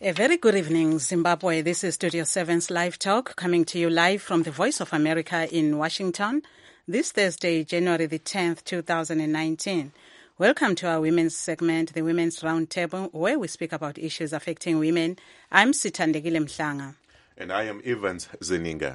A very good evening, Zimbabwe. This is Studio 7's Live Talk, coming to you live from the Voice of America in Washington, this Thursday, January the 10th, 2019. Welcome to our women's segment, the Women's Roundtable, where we speak about issues affecting women. I'm Sithandegile Mhlanga. And I am Evans Zeninga.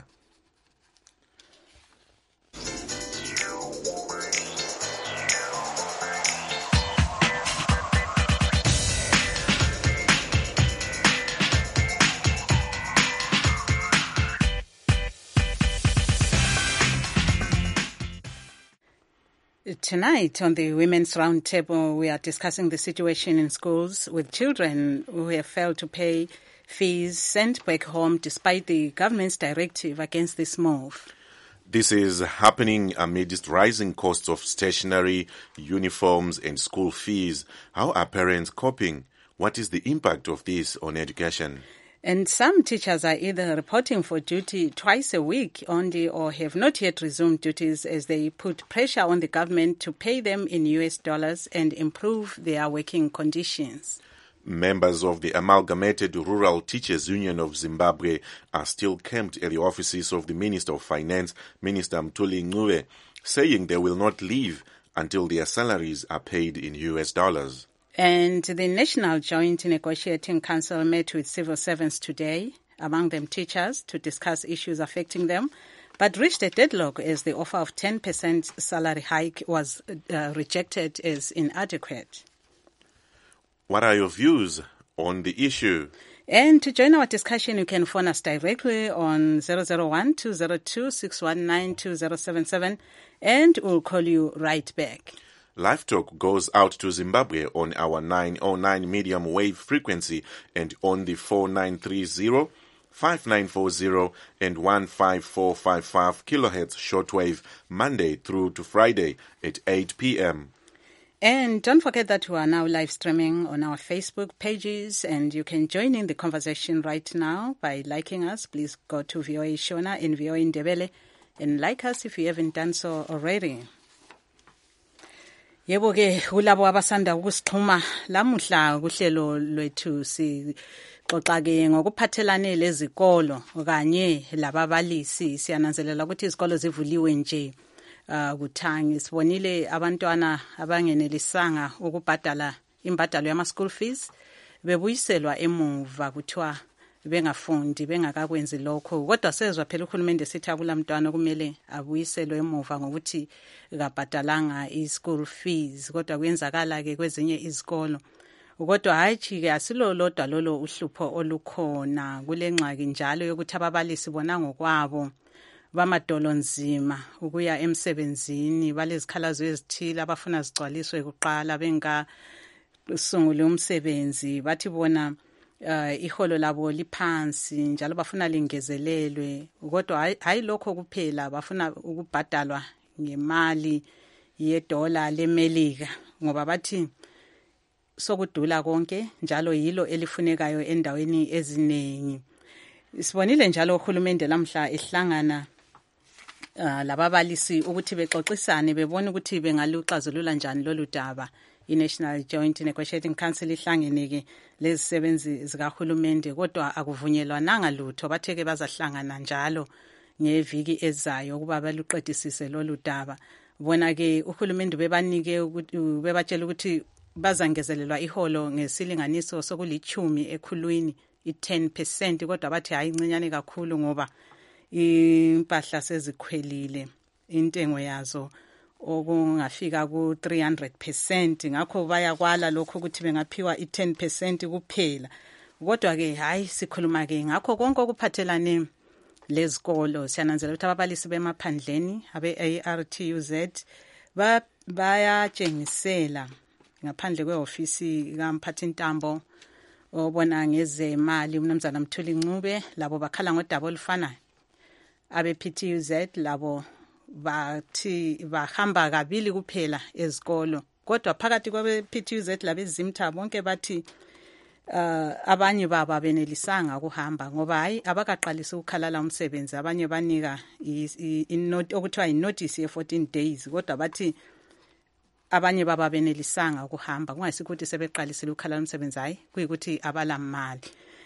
Tonight on the Women's Roundtable, we are discussing the situation in schools with children who have failed to pay fees sent back home despite the government's directive against this move. This is happening amidst rising costs of stationery, uniforms and school fees. How are parents coping? What is the impact of this on education? And some teachers are either reporting for duty twice a week only or have not yet resumed duties as they put pressure on the government to pay them in US dollars and improve their working conditions. Members of the Amalgamated Rural Teachers Union of Zimbabwe are still camped at the offices of the Minister of Finance, Minister Mthuli Ncube, saying they will not leave until their salaries are paid in US dollars. And the National Joint Negotiating Council met with civil servants today, among them teachers, to discuss issues affecting them, but reached a deadlock as the offer of 10% salary hike was rejected as inadequate. What are your views on the issue? And to join our discussion, you can phone us directly on 001-202-619-2077, and we'll call you right back. Live Talk goes out to Zimbabwe on our 909 medium wave frequency and on the 4930, 5940 and 15455 kilohertz shortwave Monday through to Friday at 8 p.m. And don't forget that we are now live streaming on our Facebook pages, and you can join in the conversation right now by liking us. Please go to VOA Shona and VOA Ndebele and like us if you haven't done so already. Yebo ke kulabo abasanda ukusixhuma lamuhla kuhlelo lwethu sixoxa ke ngokuphathelane lezikolo kanye lababalisi. Siyananzelela ukuthi izikolo zivuliwe nje kuthangi. Sibonile abantwana abangenelisanga ukubhadala imbadalo yama school fees bebuyiselwa emuva kuthiwa bengafundi bengakakwenzi lokho, kodwa sezwa phela uhulumende sithi akulamntwana kumele abuyiselwe emuva ngokuthi kabhadalanga i-school fees, kodwa kuyenzakala ke kwezinye izikolo. Kodwa hayi ke asilolodwa lolo uhlupho olukhona kule ngxaki njalo yokuthi ababalisi bona ngokwabo bamadolo nzima ukuya emsebenzini, balezikhalazo ezithile abafuna zigcwaliswe kuqala bengasunguli umsebenzi, bathi bona iholo labo liphansi njalo bafuna lingezelelwe, kodwa hayi lokho kuphela, bafuna ukubhadalwa ngemali yedola lemelika ngoba bathi sokudula konke njalo yilo elifunekayo endaweni eziningi. Sibonile njalo uhulumende lamhla ehlangana lababalisi ukuthi bexoxisane bebona ukuthi bengaluxazulula njani lolu daba. I-National Joint Negotiating Council ihlangeneke lezisebenzi zikahulumende, kodwa akuvunyelwananga lutho. Batheke bazahlangana njalo ngeviki ezayo ukuba baluqedisise lolu daba. Bona ke uhulumende bebatshela ukuthi bazangezelelwa iholo ngesilinganiso sokulithumi ekhulwini, i-10%, kodwa bathi hayi ncinyane kakhulu ngoba impahla sezikhwelile intengo yazo okungafika ku-300%, ngakho bayakwala lokho ukuthi bengaphiwa i-10% kuphela. Kodwa ke hayi sikhuluma ke ngakho konke okuphathelane lezikolo. Siyananzela ukuthi ababalisi bemaphandleni abe-ARTUZ bayatshengisela ngaphandle kwe-ofisi kaMphathintambo obona ngezemali uMnumzana Mthuli Ncube, labo bakhala ngodaba olufanayo. Abe-PTUZ labo bathi bahamba kabili kuphela ezikolo, kodwa phakathi kwabe-PTUZ labezimtha bonke bathi abanye baba benelisanga ukuhamba ngoba hayi abakaqalisa ukukhalala umsebenzi. Abanye banika okuthiwa i-notice ye-14 days, kodwa bathi abanye baba benelisanga ukuhamba, kungayisikho ukuthi sebeqalisile ukukhalala umsebenzi, hayi kuyikuthi abalamali.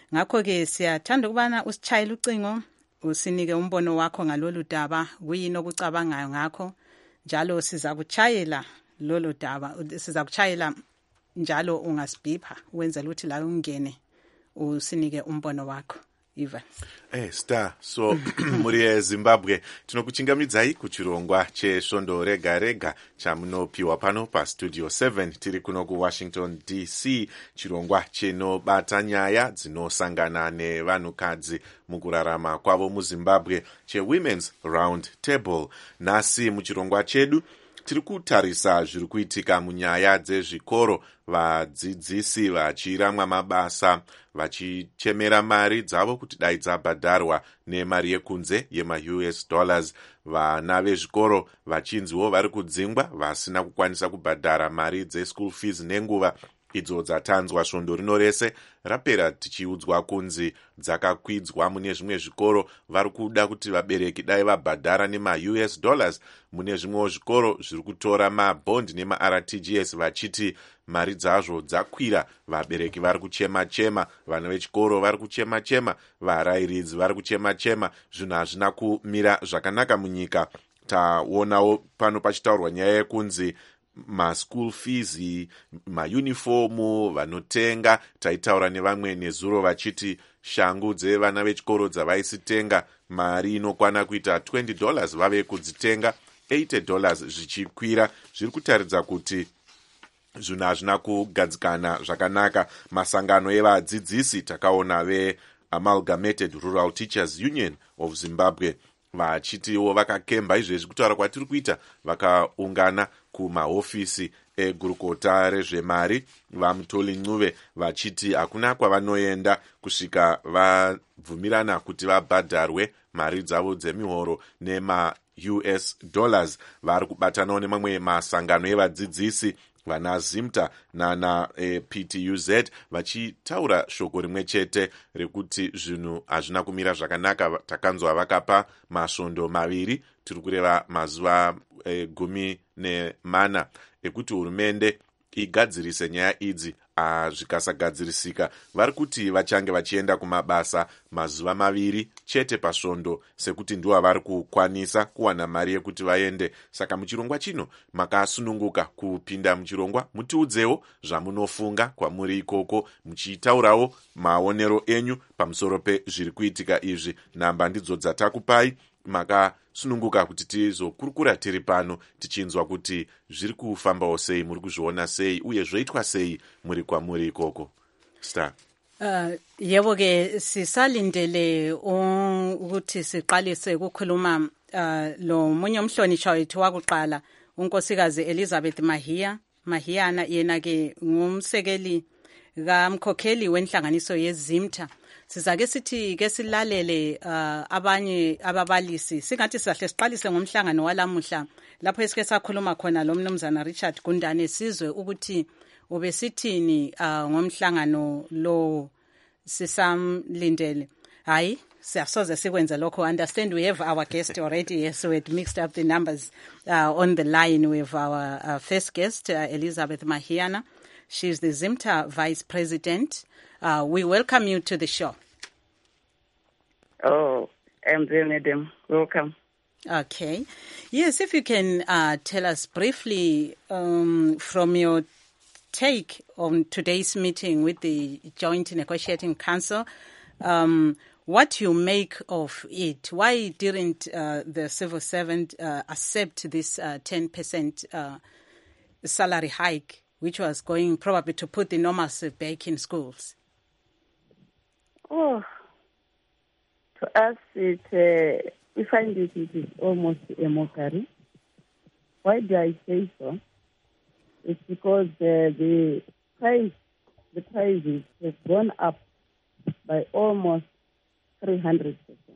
ngakho-ke siyathanda ukubana usitshayele ucingo usinike umbono wakho ngalolu daba, kuyini okucabangayo ngakho, njalo siza kuchayela lolo daba, siza kuchayela njalo ungasibhipha wenzela ukuthi la ungene usinike umbono wakho. Ivan. Star, so muri eZimbabwe tinokuchingamidzai kuchirongwa chesvondo rega rega chamunopiwa pano pastudio 7 tiri kuno kuWashington DC, chirongwa chinobata nyaya dzinosangana nevanhukadzi mukurarama kwavo muZimbabwe, cheWomen's Round Table. Nhasi muchirongwa chedu tiri kutarisa zviri kuitika munyaya dzezvikoro, vadzidzisi vachiramwa mabasa vachichemera mari dzavo kuti dai dzabhadharwa nemari yekunze yema-US dollars. Vana vezvikoro vachinziwo vari kudzingwa vasina kukwanisa kubhadhara mari dzeschool fees nenguva idzo dzatanzwa svondo rino rese. Rapera tichiudzwa kunzi dzakakwidzwa mune zvimwe zvikoro, vari kuda kuti vabereki dai vabhadhara nema-US dollars. Mune zvimwewo zvikoro zviri kutora mabond nema-RTGS vachiti mari dzazvo dzakwira. Vabereki vari kuchema-chema, vana vechikoro vari kuchema-chema, varayiridzi vari kuchema-chema. Zvinhu hazvina kumira zvakanaka munyika. Taonawo pano pachitaurwa nyaya yekunzi maschool fees, maunifomu vanotenga. Taitaura nevamwe nezuro vachiti shangu dzevana vechikoro dzavaisitenga mari inokwana kuita $20 vave kudzitenga $80 zvichikwira. Zviri kutaridza kuti zvinhu hazvina kugadzikana zvakanaka. Masangano evadzidzisi takaona veAmalgamated Rural Teachers Union of Zimbabwe vachitiwo vakakemba izvezvi kutaura kwatiri kuita, vakaungana kumahofisi egurukota rezvemari vaMutoli Ncuve vachiti hakuna kwavanoenda kusvika vabvumirana kuti vabhadharwe mari dzavo dzemihoro nema-US dollars. Vari kubatanawo nemamwe masangano evadzidzisi vana ZIMTA nana PTUZ vachitaura shoko rimwe chete rekuti zvinhu hazvina kumira zvakanaka. Takanzwa vakapa masvondo maviri, tiri kureva mazuva 14 ekuti hurumende igadzirise nyaya idzi. Zvikasagadzirisika vari kuti vachange vachienda kumabasa mazuva 2 chete pasvondo, sekuti ndiwo vari kukwanisa kuwana mari yekuti vaende. Saka muchirongwa chino makasununguka kupinda muchirongwa, mutiudzewo zvamunofunga kwamuri ikoko, muchitaurawo maonero enyu pamusoro pezviri kuitika izvi. Namba ndidzo dzatakupai, makasununguka kuti tizokurukura tiri pano tichinzwa kuti zviri kufambawo sei, muri kuzviona sei, uye zvoitwa sei muri kwamuri ikoko. Star. Yebo ke sisalindele ukuthi siqalise ukukhuluma lo munye umhlonishwa wethu wakuqala, unkosikazi Elizabeth Mahiyana. Yena ke ngumsekeli kamkhokheli wenhlanganiso yeZIMTA. Sizake sithi ke silalele abanye ababalisi, singathi sizahle siqalise ngomhlangano walamuhla lapho esike sakhuluma khona lo mnumzana Richard Gundane, sizwe ukuthi ubesithini ngomhlangano lo sisamlindele. Hayi, siyasoze sikwenze lokho. Understand we have our guest already. Yes, we had mixed up the numbers. On the line with our first guest, Elizabeth Mahiyana. She's the ZIMTA Vice President. We welcome you to the show. Oh, I'm there, madam. Welcome. Okay. Yes, if you can tell us briefly from your take on today's meeting with the Joint Negotiating Council, what you make of it. Why didn't the civil servant accept this 10% salary hike, which was going probably to put the normalcy back in schools? Oh, to us, we find it is almost a mockery. Why do I say so? It's because the prices have gone up by almost 300%.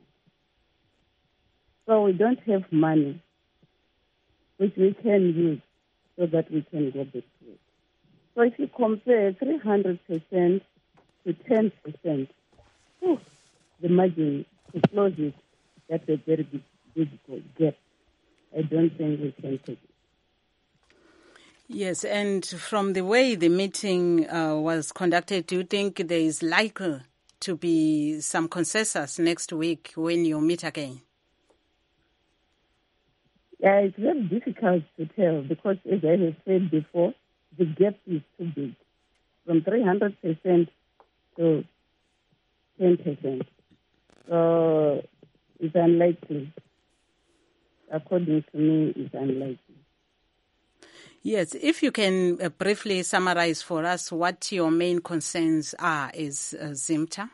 So we don't have money which we can use so that we can go back to it. So if you compare 300% to 10%, the margin to close it, that's a very big gap. I don't think we can take it. Yes, and from the way the meeting was conducted, do you think there is likely to be some consensus next week when you meet again? Yeah, it's very difficult to tell because, as I have said before, the gap is too big, from 300% to 10%. So it's unlikely. According to me, it's unlikely. Yes, if you can briefly summarize for us what your main concerns are as ZIMTA.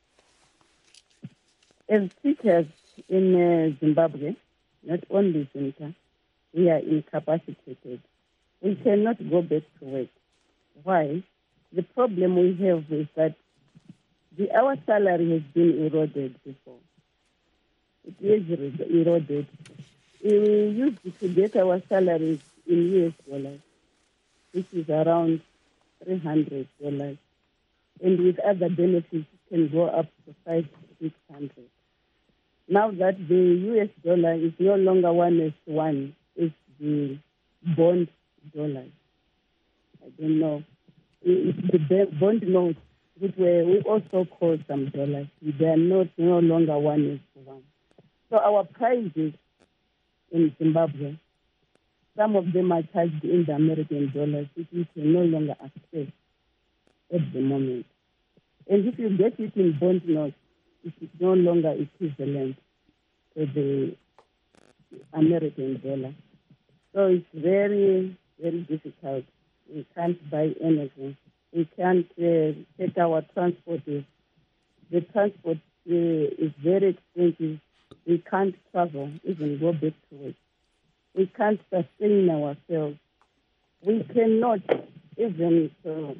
As teachers in Zimbabwe, not only ZIMTA, we are incapacitated. We cannot go back to work. Why? The problem we have is that our salary has been eroded before. It is eroded. We used to get our salaries in US dollars, which is around $300. And with other benefits, it can go up to $500-600. Now that the US dollar is no longer 1:1, it's the bond dollar. I don't know. The bond notes, which we also call some dollars, they are no longer 1:1. So our prices in Zimbabwe, some of them are charged in the American dollars, which we can no longer access at the moment. And if you get it in bond notes, it is no longer equivalent to the American dollar. So it's very, very difficult. We can't buy anything. We can't take our transport. The transport is very expensive. We can't travel, even go back to work. We can't sustain ourselves. We cannot even to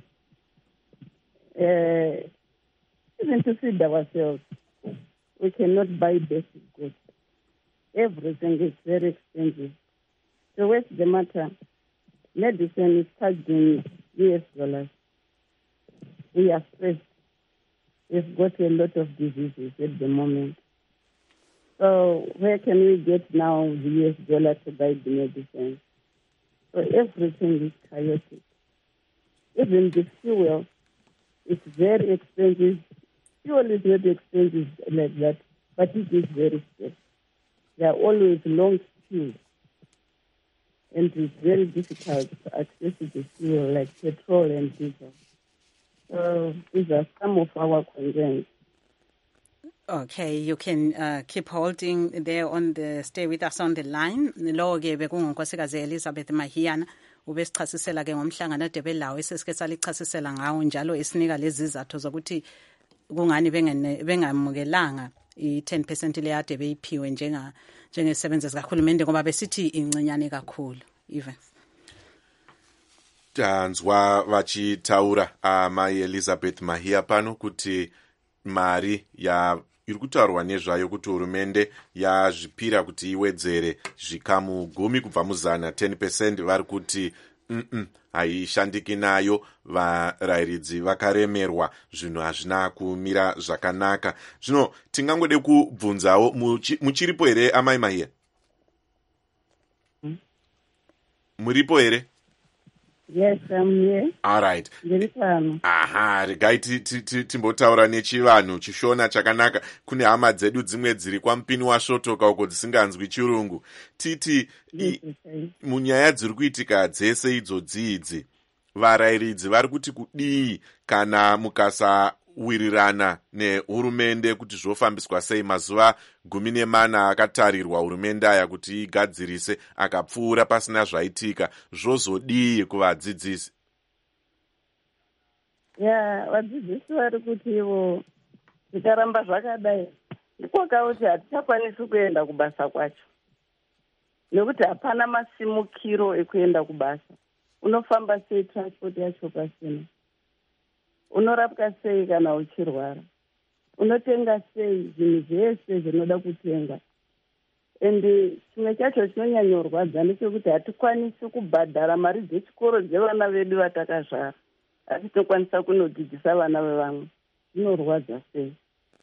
feed ourselves. We cannot buy basic goods. Everything is very expensive. So what's the matter? Medicine is charged in US dollars. We are stressed. We've got a lot of diseases at the moment. So where can we get now the US dollar to buy the medicine? So everything is chaotic. Even the fuel is very expensive. Fuel is very expensive like that, but it is very scarce. There are always long queues, and it's very difficult to access the fuel like petrol and diesel. So these are some of our concerns. Okay, you can keep holding there stay with us on the line. Lo ke bekungonkosikazi Elizabeth Mahiyana ubesichasisela ke ngomhlangano eDurban lawo esesike salichasisela ngawo njalo esinika lezi izathu zokuthi kungani bengamukelanga i10% leyade beyiphiwe njengesebenza zikahulumende ngoba besithi incinyane kakhulu. Even tanzwa vachitaura amai Elizabeth Mahia pano kuti mari iri kutaurwa nezvayo kuti hurumende yazvipira kuti iwedzere zvikamu 10 kubva muzana 10%, vari kuti haishandiki nayo, varayiridzi vakaremerwa, zvinhu hazvina kumira zvakanaka. Zvino tingangode kubvunzawo, muchiripo here amai Mahia? Muripo here? Yes, I'm here. All right. Aha, regai timbotaura nechivanhu chishona chakanaka. Kune hama dzedu dzimwe dziri kwaMupini wasvotoka uko dzisinganzwi chirungu. Titi munyaya dziri kuitika dzese idzodzi idzi, varayiridzi vari kuti kudii kana mukasawirirana nehurumende kuti zvofambiswa sei? Mazuva 14 akatarirwa hurumende aya kuti igadzirise, akapfuura pasina zvaitika. Zvozodii kuvadzidzisi? Vadzidzisi vari kuti ivo zvikaramba zvakadai kwakauti hatichakwanisi kuenda kubasa kwacho, nekuti hapana masimukiro ekuenda kubasa. Unofamba sei transport yacho pasina? Unorapwa sei kana uchirwara? Unotenga sei zvinhu zvese zvinoda kutenga? Ende chimwe chacho chinonyanyorwadza ndechekuti hatikwanisi kubhadhara mari dzechikoro dzevana vedu vatakazvara, asi tinokwanisa kunodzidzisa vana vevamwe. Zvinorwadza sei?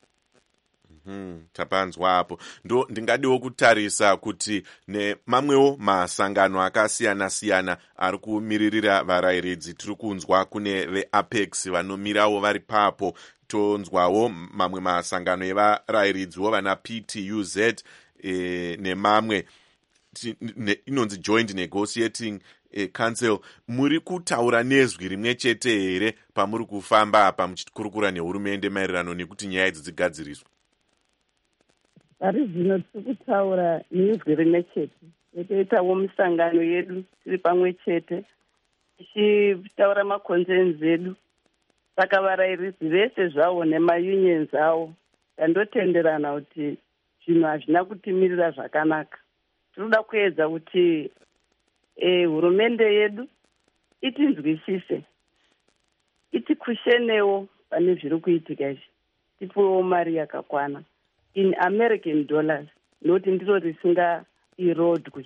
Tapanzwa apo. Ndingadiwo kutarisa kuti nemamwewo masangano akasiyana-siyana ari kumiririra varayiridzi. Tiri kunzwa kune veApex vanomirawo vari papo. tonzwawo mamwe masangano evarayiridziwo vana PTUZ nemamwe inonzi Joint Negotiating Council. Muri kutaura nezwi rimwe chete here pamuri kufamba apa muchikurukura nehurumende maererano nekuti nyaya idzi dzigadziriswe? Pari zvino tiri kutaura nezwi rimwe chete. Toitawo misangano yedu tiri pamwe chete tichitaura maconcerns edu. Saka varayiridzi vese zvavo nemayunions avo tandotenderana kuti zvinhu hazvina kutimirira zvakanaka. Tinoda kuedza kuti hurumende yedu itinzwisise, itikushenewo pane zviri kuitika izvi, tipuwewo mari yakakwana in American dollars, noti ndiro risingairodwi.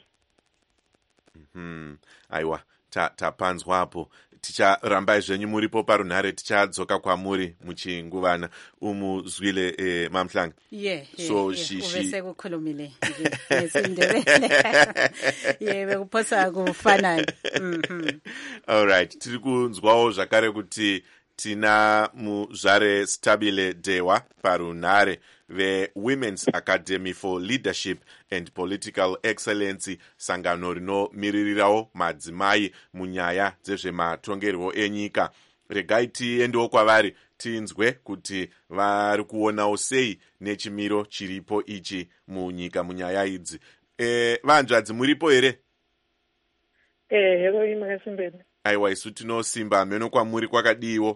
Aiwa, tapanzwapo. Ticharambai zvenyu muripo parunhare, tichadzoka kwamuri muchinguvana. Umuzwile Mamhlanga. Uvese kukhulumile ngesindebele. Bekuphosa kufanana. Alright, tiri kunzwawo zvakare kuti tina muzvare Stabile Dewa parunhare veWomen's Academy for Leadership and Political Excellency, sangano rinomiririrawo madzimai munyaya dzezvematongerwo enyika. Regai tiendewo kwavari tinzwe kuti vari kuonawo sei nechimiro chiripo ichi munyika munyaya idzi. Vanzvadzi muripo here? Hero imasimbeni. Aiwa, isu tinosimba. Meno kwamuri kwakadiwo?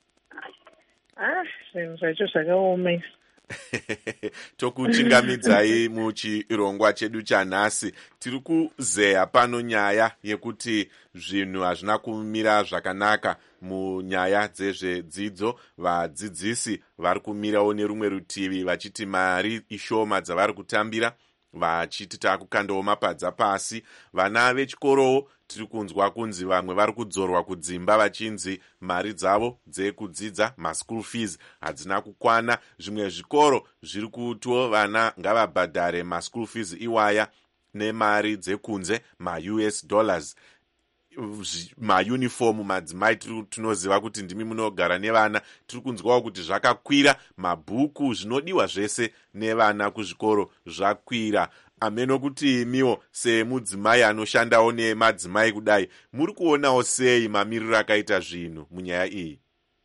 Zvinhu zvacho zvakaoma. Tokuchingamidzai muchirongwa chedu chanhasi. Tiri kuzeya pano nyaya yekuti zvinhu hazvina kumira zvakanaka munyaya dzezvedzidzo. Vadzidzisi vari kumirawo nerumwe rutivi vachiti mari ishoma dzavari kutambira, vachiti takukandawo mapadza pasi. Vana vechikorowo tiri kunzwa kunzi vamwe vari kudzorwa kudzimba vachinzi mari dzavo dzekudzidza, maschool fees, hadzina kukwana. Zvimwe zvikoro zviri kutiwo vana ngavabhadhare maschool fees iwaya nemari dzekunze, ma-US dollars. Mauniform madzimai tinoziva kuti ndimi munogara nevana, tiri kunzwawo kuti zvakakwira. Mabhuku, zvinodiwa zvese nevana kuzvikoro zvakwira. Ameno kuti imiwo semudzimai anoshandawo nemadzimai kudai, muri kuonawo sei mamiriro akaita zvinhu munyaya iyi?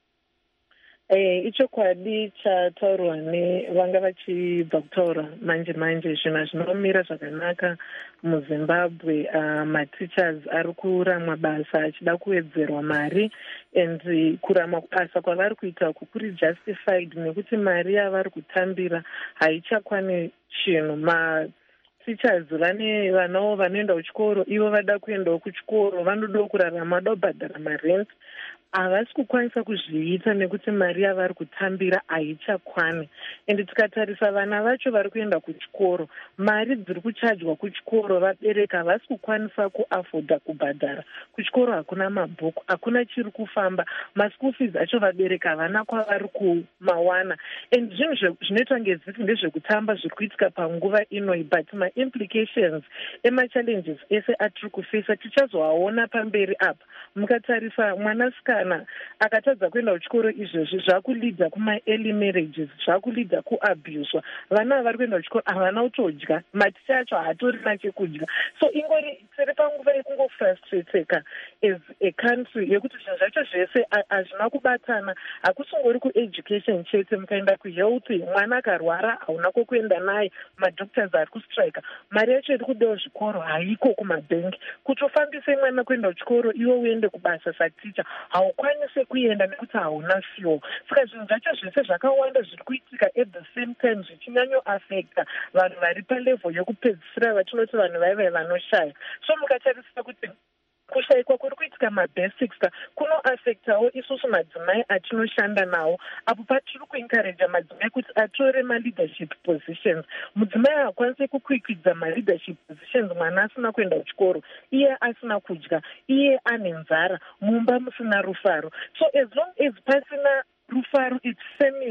Ichokwadi chataurwa nevanga vachibva kutaura manje zvinhu hazvinomira zvakanaka muZimbabwe. Mateachers ari kuramwa basa achida kuwedzerwa mari, and kuramwa basa kwavari kuita kuri justified nekuti mari yavari kutambira haichakwani chinhu. Teachers vane vanawo vanoenda kuchikoro, ivo vada kuendawo kuchikoro, vanodawo kurarama, vada kubhadhara marent. Havasi kukwanisa kuzviita nekuti mari yavari kutambira haichakwani. And tikatarisa vana vacho vari kuenda kuchikoro, mari dziri kuchajwa kuchikoro vabereki havasi kukwanisa kuafodha kubhadhara. Kuchikoro hakuna mabhuku, hakuna chiri kufamba, maschool fees acho vabereki havana kwavari kumawana. And zvinhu zvinoitwa ngezvisi ndezvekutamba zviri kuitika panguva inoi, but ma-implications ema-challenges ese atiri kufesa tichazoaona pamberi apa. Mukatarisa mwanasikana akatadza kuenda kuchikoro izvezvi zvakulidza kuma-early marriages, zvakulidza kuabhuswa. Vana vari kuenda kuchikoro havana kutodya, maticha acho haatorina chekudya. So ingori tiri panguva yekungofrustrateka as a country yekuti zvinhu zvacho zvese hazvina kubatana. Hakusingori kueducation chete, mukaenda kuhealth, mwana akarwara hauna kokuenda naye, madoctors ari kustrika, mari yacho iri kudawo zvikoro haiko kumabhengi. Kuti ufambise mwana kuenda kuchikoro iwo uende kubasa saticha haukwanise kuenda nekuti hauna fuel. Saka zvinhu zvacho zvese zvakawanda zviri kuitika at the same time zvichinyanyoafecta vanhu vari palevel yekupedzisira vatinoti vanhu vaive vanoshaya. So mukatarisa kuti kushayikwa kuri kuitika mabasics kunoafectawo isusu madzimai atinoshanda nawo, apo patiri kuencourage madzimai kuti atore ma-leadership positions. Mudzimai haakwanisi kukwikwidza ma-leadership positions mwana asina kuenda kuchikoro, iye asina kudya, iye ane nzara, mumba musina rufaro. So as long as pasina rufaro, it's family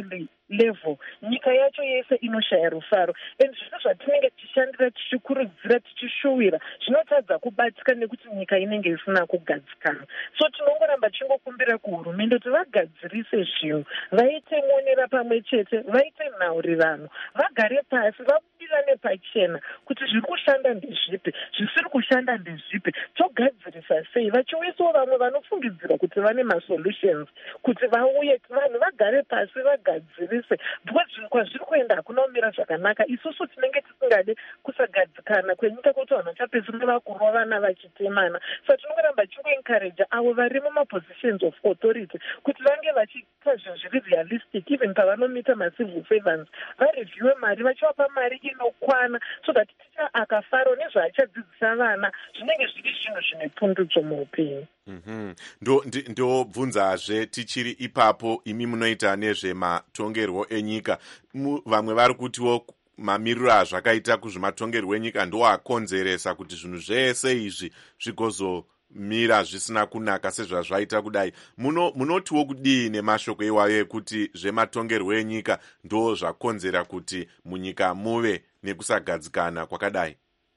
level nyika yacho yese inoshaya rufaro. And zvino zvatinenge tichishandira tichikurudzira tichishuvira zvinotadza kubatsika nekuti nyika inenge isina kugadzikana. So tinongoramba tichingokumbira kuhurumende kuti vagadzirise zvinhu, vaite monera pamwe chete, vaite nhaurirano, vagare pasi, vabudirane pachena kuti zviri kushanda ndezvipi, zvisiri kushanda ndezvipi, togadzirisa sei, vachiuisawo vamwe vanofungidzira kuti vane masolutions kuti vauye vanhu vagare pasi vagadzirise, because kwazviri kuenda hakuna kumira zvakanaka. Isusu tinenge tisingade kusagadzikana kwenyika kuti vanhu vachapedzisira vakurwa vana vachitemana. So tinongoramba tichingoencourage avo vari mumapositions of authority kuti vange vachiita zvinhu zviri realistic, even pavanomita macivil servants varevhiwe mari, vachivapa mari inokwana so that ticha akafaro nezvaachadzidzisa vana zvinenge zviri zvinhu zvine pundutso muupenyu. Ndobvunzazve tichiri ipapo, imi munoita nezvematongerwo enyika, vamwe vari kutiwo mamiriro azvakaita kuzvematongerwo enyika ndo akonzeresa kuti zvinhu zvese izvi zvigozomira zvisina kunaka sezvazvaita kudai. Munotiwo kudii nemashoko iwayo ekuti zvematongerwo enyika ndo zvakonzera kuti munyika muve nekusagadzikana kwakadai?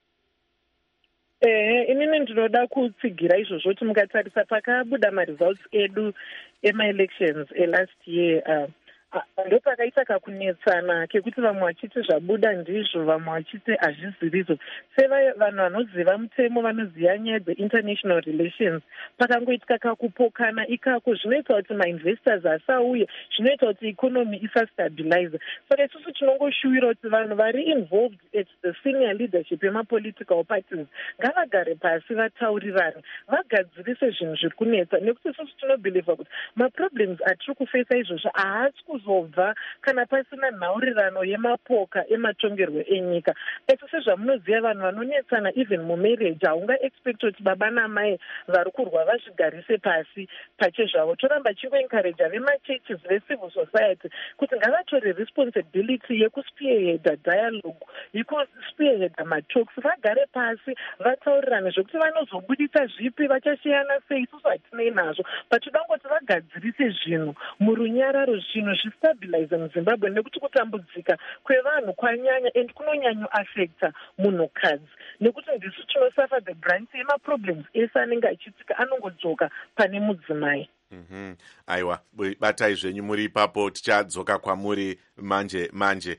Inini ndinoda kutsigira izvozvo kuti mukatarisa pakabuda maresults edu ema-elections elast year, ndo pakaita kakunetsana kekuti vamwe vachiti zvabuda ndizvo, vamwe vachiti hazvizirizo. Vanhu vanoziva mutemo, vanoziva nyaya dze-international relations, pakangoitika kakupokana ikako zvinoita kuti mainvestors asauye, zvinoita kuti ikonomi isastabilize. Saka isusu tinongoshuwira kuti vanhu vari involved at the senior leadership yemapolitical parties ngavagare pasi vataurirane, vagadzirise zvinhu zviri kunetsa, nekuti isusu tinobhiliva kuti maproblems atiri kufesa izvozvo haasi kuzobva kana pasina nhaurirano yemapoka ematongerwo enyika. Ese sezvamunoziva vanhu vanonetsana even mumarriage haunga expect kuti baba namai vari kurwa vazvigarise pasi pachezvavo. Toramba chingoencourage vemachurches vecivil society kuti ngavatore responsibility yekuspearheada dialogue, yekuspearheada matalks, vagare pasi vataurirane zvokuti vanozobudisa zvipi, vachasiyana sei, isusu hatinei nazvo, patinoda kuti vagadzirise zvinhu murunyararo, zvinhu zvistabilize muZimbabwe, nekuti kutambudzika kwevanhu kwanyanya and kunonyanyo affecta munhukadzi, nekuti ndisu tinosafa the brunt yemaproblems ese anenge achiitika anongodzoka pane mudzimai. Aiwa, batai zvenyu muri ipapo, tichadzoka kwamuri manje.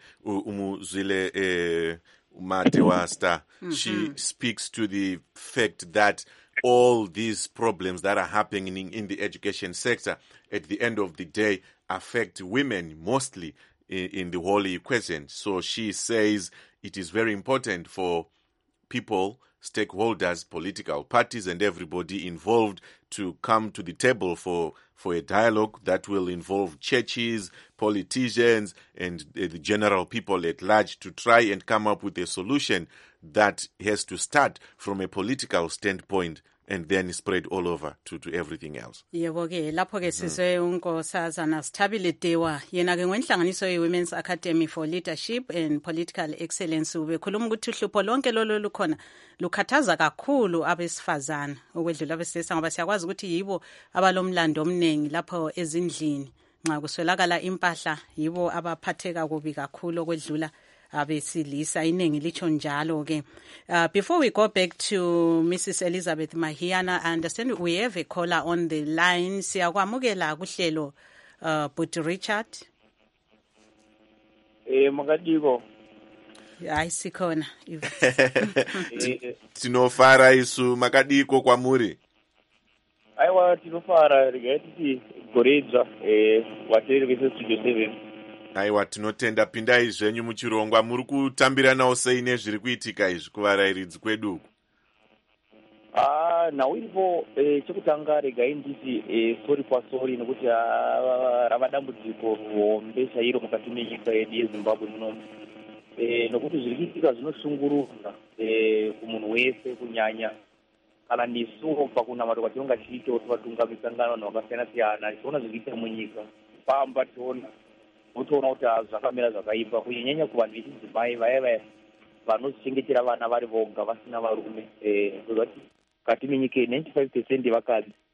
Umuzvile Matewa Star, she speaks to the fact that all these problems that are happening in the education sector at the end of the day affect women mostly in the whole equation. So she says it is very important for people, stakeholders, political parties, and everybody involved to come to the table for a dialogue that will involve churches, politicians, and the general people at large to try and come up with a solution that has to start from a political standpoint and then spread all over to everything else. Yebo ke lapho ke sizwe unkosazana Sithabile Dewa, yena ke ngwenhlanganiso ye-Women's Academy for Leadership and Political Excellence, ubekhuluma ukuthi uhlupho lonke lolo lukhona lukhathaza kakhulu abesifazana okwedlula abesilisa, ngoba siyakwazi ukuthi yibo abalomlando omningi lapho ezindlini, nxa kuswelakala impahla yibo abaphatheka kubi kakhulu okwedlula abesilisa, iningi licho njalo ke. Before we go back to Mrs. Elizabeth Mahiana, I understand we have a caller on the line. Siyakwamukela kuhlelo But Richard. Makadiko. Hayi sikhona. Tinofara isu makadiko kwamuri. Aiwa tinofara regaiti goredza wateri vese studio 7. Aiwa tinotenda, pindai zvenyu muchirongwa. Muri kutambiranawo sei nezviri kuitika izvi kuvarairidzi kwedu? Nhau iripo chekutanga regai nditi sori pasori, nekuti rava dambudziko hombe chairo mukati menyika yedu yeZimbabwe muno, nokuti zviri kuitika zvinoshungurudza kumunhu wese, kunyanya kana nesu pakunamata kwatinonga tichiita tivatunga misangano vanhu vakasiyana siyana, tichiona zviri kuitika munyika pamba unotoona kuti zvakamira zvakaipa, kunyanya kuvanhu vechidzimai vaya vanozvichengetera vana vari voga vasina varume. Kati menyika 95% vakadzi,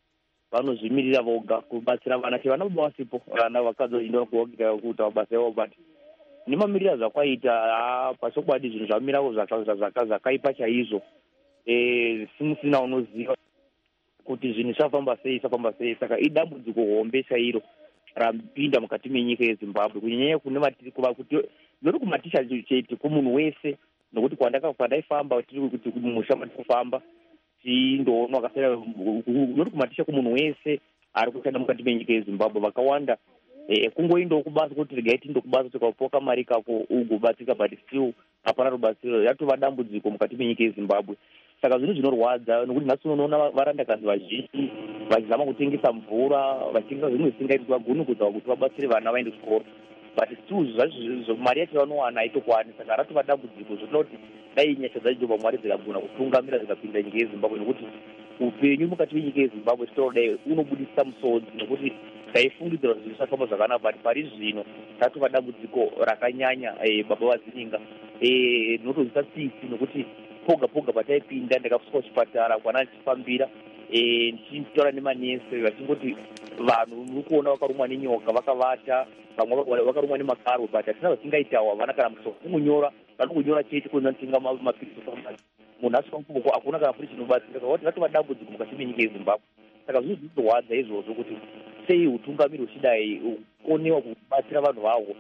vanozvimirira voga kubatsira vana che vana baba vasipo vana vakazoinda kuokita kuita mabasa avo but nemamirira zvakwaita pachokwadi zvinhu zvamirawo zvakaipa chaizvo simusina unoziva kuti zvinhu zvafamba sei saka idambudziko hombe chairo rapinda mukati menyika yeZimbabwe kunyanya kuti nori kumaticha chete kumunhu wese nokuti kwandaifamba tiri kuti musha matikufamba tindoona akasera nori kumaticha kumunhu wese ari kushanda mukati menyika yeZimbabwe vakawanda kungoindawo kubasa kuti regai tindo kubasa tikapoka mari kako ugobatsika but still hapana rubatsiro yatova dambudziko mukati menyika yeZimbabwe saka zvinhu zvinorwadza nokuti nhasi unoona varandakadzi vazhinji vachizama kutengesa mvura vachitengesa zvinhu zvisingaiti vagoni kudzava kuti vabatsire vana vaende kuchikoro but still mari yacho vanowana haitokwani saka ratova dambudziko zvinoda kuti dai nyasha dzaJehovha Mwari dzikagona kutungamira dzikapinda nyika yeZimbabwe nokuti upenyu mukati menyika yeZimbabwe tinoda unobudisa musodzi nokuti taifungidzira kuti zvisafamba zvakanaka but pari zvino tatova dambudziko rakanyanya baba vadzininga ndinotozisa tsitsi nokuti poga pataipinda ndakasvika kuchipatara kwana ndichifambira ndichitaura nemanesi vachingoti vanhu uri kuona vakarumwa nenyoka vakavata vamwe vakarumwa nemakaro but hatina vasingaitawo havana kana musoro kungunyora vanongunyora chete kunanotenga mapirisi famasi munhu asvika mupoko hakuna kana kuri chinobatsira saka vatova dambudziko mukati menyika yeZimbabwe saka zvinhu zvinorwadza izvozvo kuti sei utungamiri uchidai uonewa kubatsira vanhu vavo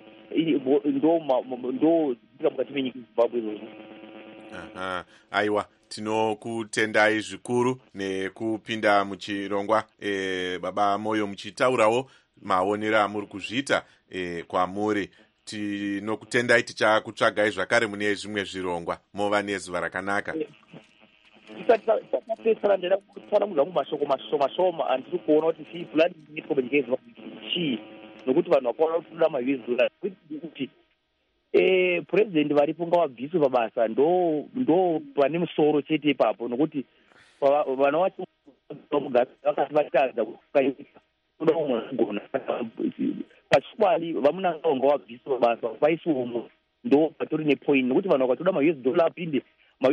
ndo mukati menyika yeZimbabwe izvozvo. Aiwa, tinokutendai zvikuru nekupinda muchirongwa baba Moyo muchitaurawo maonero amuri kuzviita kwamuri. Tinokutendai tichakutsvagai zvakare mune zvimwe zvirongwa mova nezuva rakanaka. Tisapesera ndenda kutsanangura mumashoko mashoma andiri kuona kuti chii pulani inoitwa munyika yeZimbabwe chii nokuti vanhu vakaona kuda maUS kuti purezidendi varipo ngavabviswe pabasa ndo pane musoro chete ipapo nokuti vana vacho vakati vatadza kukaika kuda umwe agona pachikwadi vamunanga ngavabviswe pabasa paiswe umwe ndo patori nepoint nokuti vanhu vakatoda maUS apinde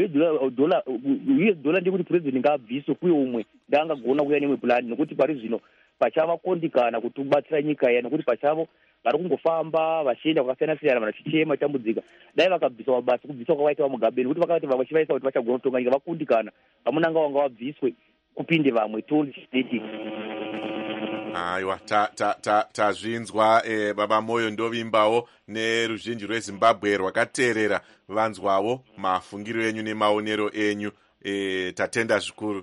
maUS ndekuti purezidendi ngaabviswe kuye umwe ndaangagona kuuya nemwe pulani nokuti pari zvino pachava kondikana kuti ubatsira nyika iya nokuti pachavo vari kungofamba vachienda kwakasiyana-siyana vanhu vachichema tambudzika dai vakabvisa mabasa kubvisa kwakaita vamugabe nokuti vakati vachivaisa kuti vachagona kutonga nyika vakundikana vamunanga vanga vabviswe kupinde vamwe toli chiteti. Aiwa, tazvinzwa baba Moyo ndovimbawo neruzhinji rweZimbabwe rwakateerera vanzwawo mafungiro enyu nemaonero enyu. Tatenda zvikuru.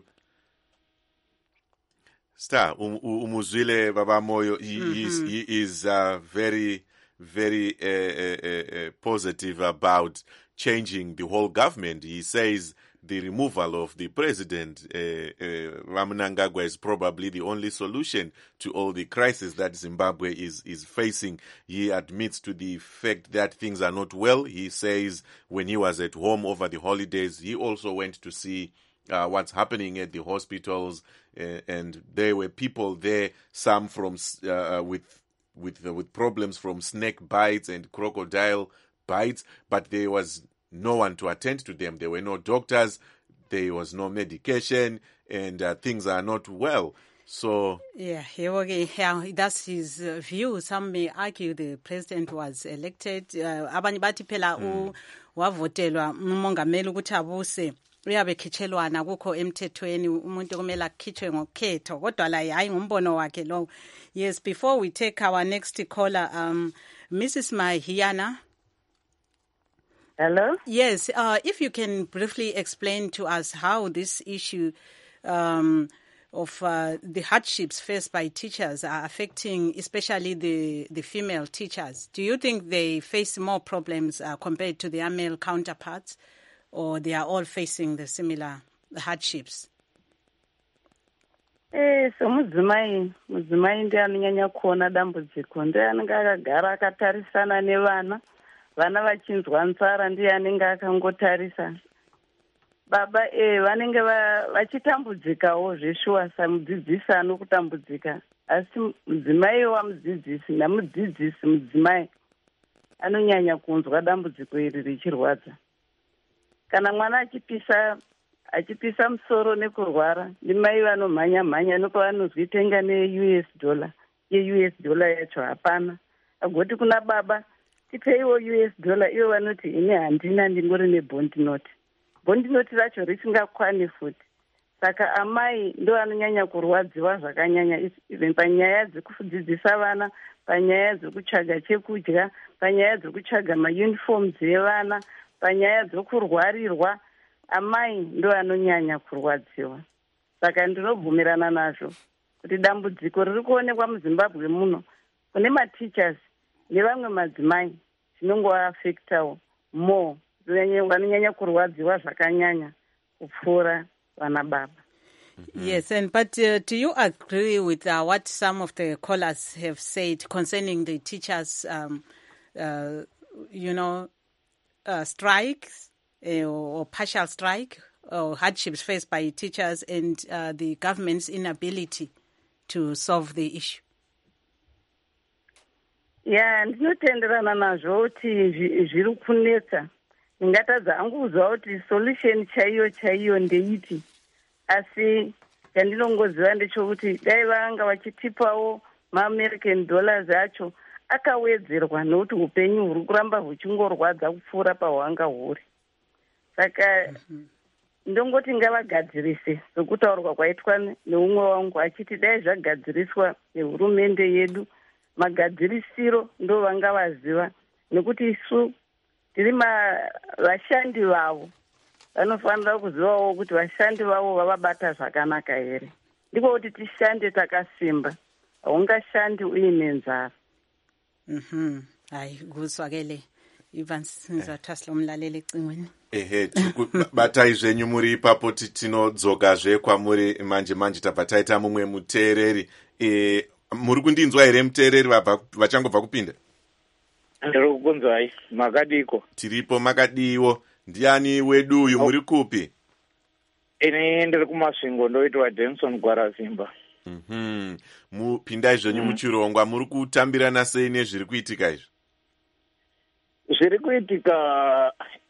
Star, umuzwile baba Moyo, he is very, very positive about changing the whole government. He says the removal of the president, Mnangagwa, is probably the only solution to all the crisis that Zimbabwe is facing. He admits to the fact that things are not well. He says when he was at home over the holidays, he also went to see what's happening at the hospitals, and there were people there, some from with problems from snake bites and crocodile bites, but there was no one to attend to them. There were no doctors, there was no medication, and things are not well. So that's his view. Some may argue the president was elected. Abanye bathi phela wavotelwa umongameli ukuthi abuse uyabe khitshelwana kukho emthethweni umuntu kumele akhitshwe ngokhetho kodwa la hayi ngumbono wakhe lo. Yes, before we take our next caller, Mrs. Mahiyana. Hello? Yes, if you can briefly explain to us how this issue of the hardships faced by teachers are affecting especially the female teachers. Do you think they face more problems compared to their male counterparts, or they are all facing the similar hardships? So mudzimai ndiye anonyanya kuona dambudziko, ndiye anenge akagara akatarisana nevana, vana vachinzwa nzara ndiye anenge akangotarisa. Baba vanenge vachitambudzikawo zveshuwa samudzidzisi anokutambudzika, asi mudzimai wamudzidzisi namudzidzisi mudzimai anonyanya kunzwa dambudziko iri richirwadza. Kana mwana achipisa achipisa musoro nekurwara, ndimai vanomhanya-mhanya nepavanozwi tenga ne-US dollar. Ye-US dollar yacho hapana. Agoti kuna baba, tipeiwo US dollar, ivo vanoti ini handina, ndingori nebond note. Bond note racho risingakwani futi. Saka amai ndo anonyanya kurwadziwa zvakanyanya panyaya dzekudzidzisa vana, panyaya dzekutsvaga chekudya, panyaya dzekutsvaga mauniforms evana, panyaya dzokurwarirwa. Amai ndo anonyanya kurwadziwa. Saka ndinobvumirana nazvo kuti dambudziko riri kuonekwa muZimbabwe muno kune mateachers nevamwe madzimai zvinongoafektawo more, vanonyanya kurwadziwa zvakanyanya kupfuura vana baba. Yes, but do you agree with what some of the callers have said concerning the teachers, strikes or partial strike or hardships faced by teachers and the government's inability to solve the issue? Yeah, ndinotenderana nazvo kuti zviri kunetsa. Ndingatadza hangu kuzwa kuti solution chaiyo ndeiti. Asi chandinongoziva ndechokuti dai vanga vachitipawo maAmerican dollars acho akawedzerwa nokuti upenyu huri kuramba huchingorwadza kupfuura pahwanga huri. Saka ndongoti ngavagadzirise sokutaurwa kwaitwa neumwe wangu achiti dai zvagadziriswa nehurumende yedu, magadzirisiro ndo vanga vaziva, nekuti isu tiri vashandi vavo vanofanira kuzivawo kuti vashandi vavo vavabata zvakanaka here. Ndiko kuti tishande takasimba, haungashandi uine nzara. Hayi kuzwakele Evans ngizathasela umlaleli ecingweni. Batai zvenyu muri ipapo tinodzokazve kwamuri manje tabva taita mumwe muteereri. Muri kundinzwa here muteereri vachangobva kupinda? Ndiri kukunzwai. Makadiko? Tiripo, makadiwo. Ndiani wedu uyu, muri kupi? Ini ndiri kumasvingo, ndoitwa Denson Gwarazimba. Mupindai zvenyu muchirongwa, muri kutambirana sei nezviri kuitika izvi? Zviri kuitika,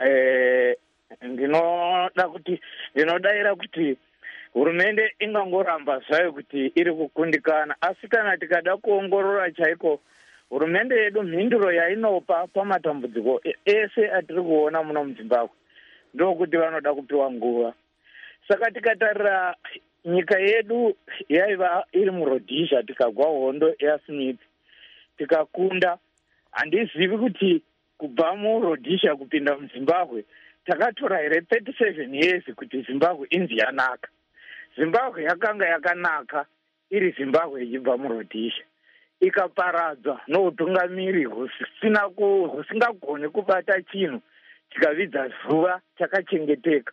ndinodaira kuti hurumende ingangoramba zvayo kuti iri kukundikana, asi kana tikada kuongorora chaiko hurumende yedu mhinduro yainopa pamatambudziko ese atiri kuona muno muZimbabwe ndokuti vanoda kupiwa nguva. Saka tikatarira nyika yedu yaiva iri muRhodhisia, tikagwa hondo yaSmith tikakunda. Handizivi kuti kubva muRhodhisia kupinda muZimbabwe takatora here 37 years kuti Zimbabwe inzi yanaka. Zimbabwe yakanga yakanaka iri Zimbabwe ichibva muRhodhisia, ikaparadzwa noutungamiri husingagoni kubata chinhu, tikavidza zuva chakachengeteka.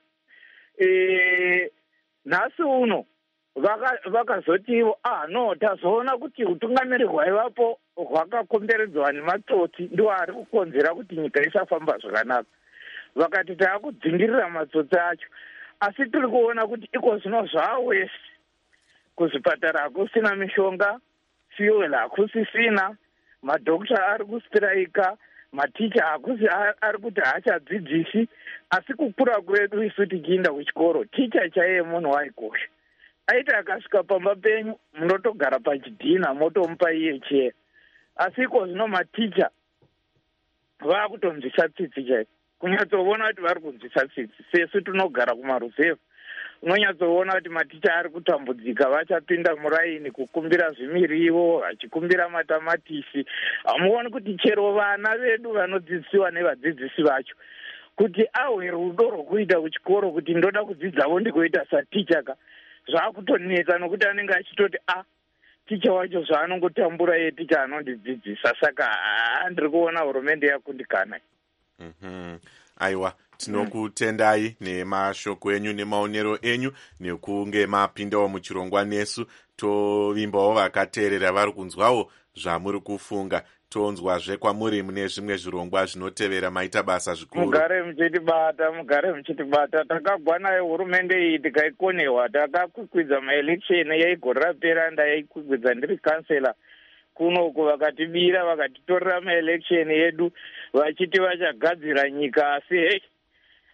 Nhasi uno vakazotiwo tazoona kuti utungamiri hwaivapo hwakakomberedzwa nematsotsi ndiwo ari kukonzera kuti nyika isafamba zvakanaka. Vakati taakudzingirira matsotsi acho, asi tiri kuona kuti iko zvino zvawese. Kuzvipatara hakusina mishonga, fuel hakusisina, madhokta ari kusitiraika, maticha hakusi ari kuti haachadzidzisi, asi kukura kwedu isu tichiinda kuchikoro, ticha chaiye munhu waikosha. Aiti akasvika pamba penyu munotogara pachidhina motomupa iye chea. Asi iko zvino maticha vakutonzwisa tsitsi chaiko. Kunyatsoona kuti vari kunzwisa tsitsi. Sesu tinogara kumaruzevha, unonyatsoona kuti maticha ari kutambudzika, vachapinda muraini kukumbira zvimirivo, vachikumbira matamatisi. Hamuoni kuti chero vana vedu vanodzidzisiwa nevadzidzisi vacho kuti ahwe rudo rwokuita kuchikoro kuti ndoda kudzidzawo ndikuita saticha ka, zvaakutonetsa nokuti anenge achitoti ticha wacho zvaanongotambura iye ticha anondidzidzisa. Saka ndiri kuona hurumende yakundikana. Aiwa, tinokutendai nemashoko enyu nemaonero enyu nekunge mapindawo muchirongwa nesu. Tovimbawo vakateerera vari kunzwawo zvamuri kufunga. Tonzwazve kwamuri mune zvimwe zvirongwa zvinotevera, maita basa zvikuru. Mugare muchitibata. Takagwa nayo hurumende iyi tikaikonewa, takakwikwidza maelection yaigore rapera, ndaikwikwidza ndiri kansela kunoku. Vakatibira vakatitorera maelection yedu vachiti vachagadzira nyika, asi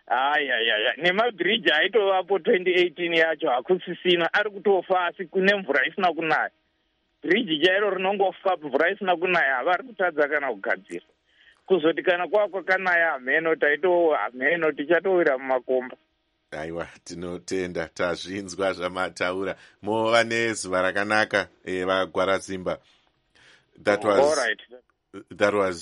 Aya nemabhiriji aitovapo 2018 yacho hakusisina, ari kutofa asi kune mvura isina kunaya. Bhiriji chairo rinongofa mvura isina kunaya, havari kutadza kana kugadzira. Kuzoti kana kwakanaya hameno, hameno tichatowira mumakomba. Aiwa, tinotenda tazvinzwa zvamataura. Mova nezuva rakanaka vaGwarazimba. That was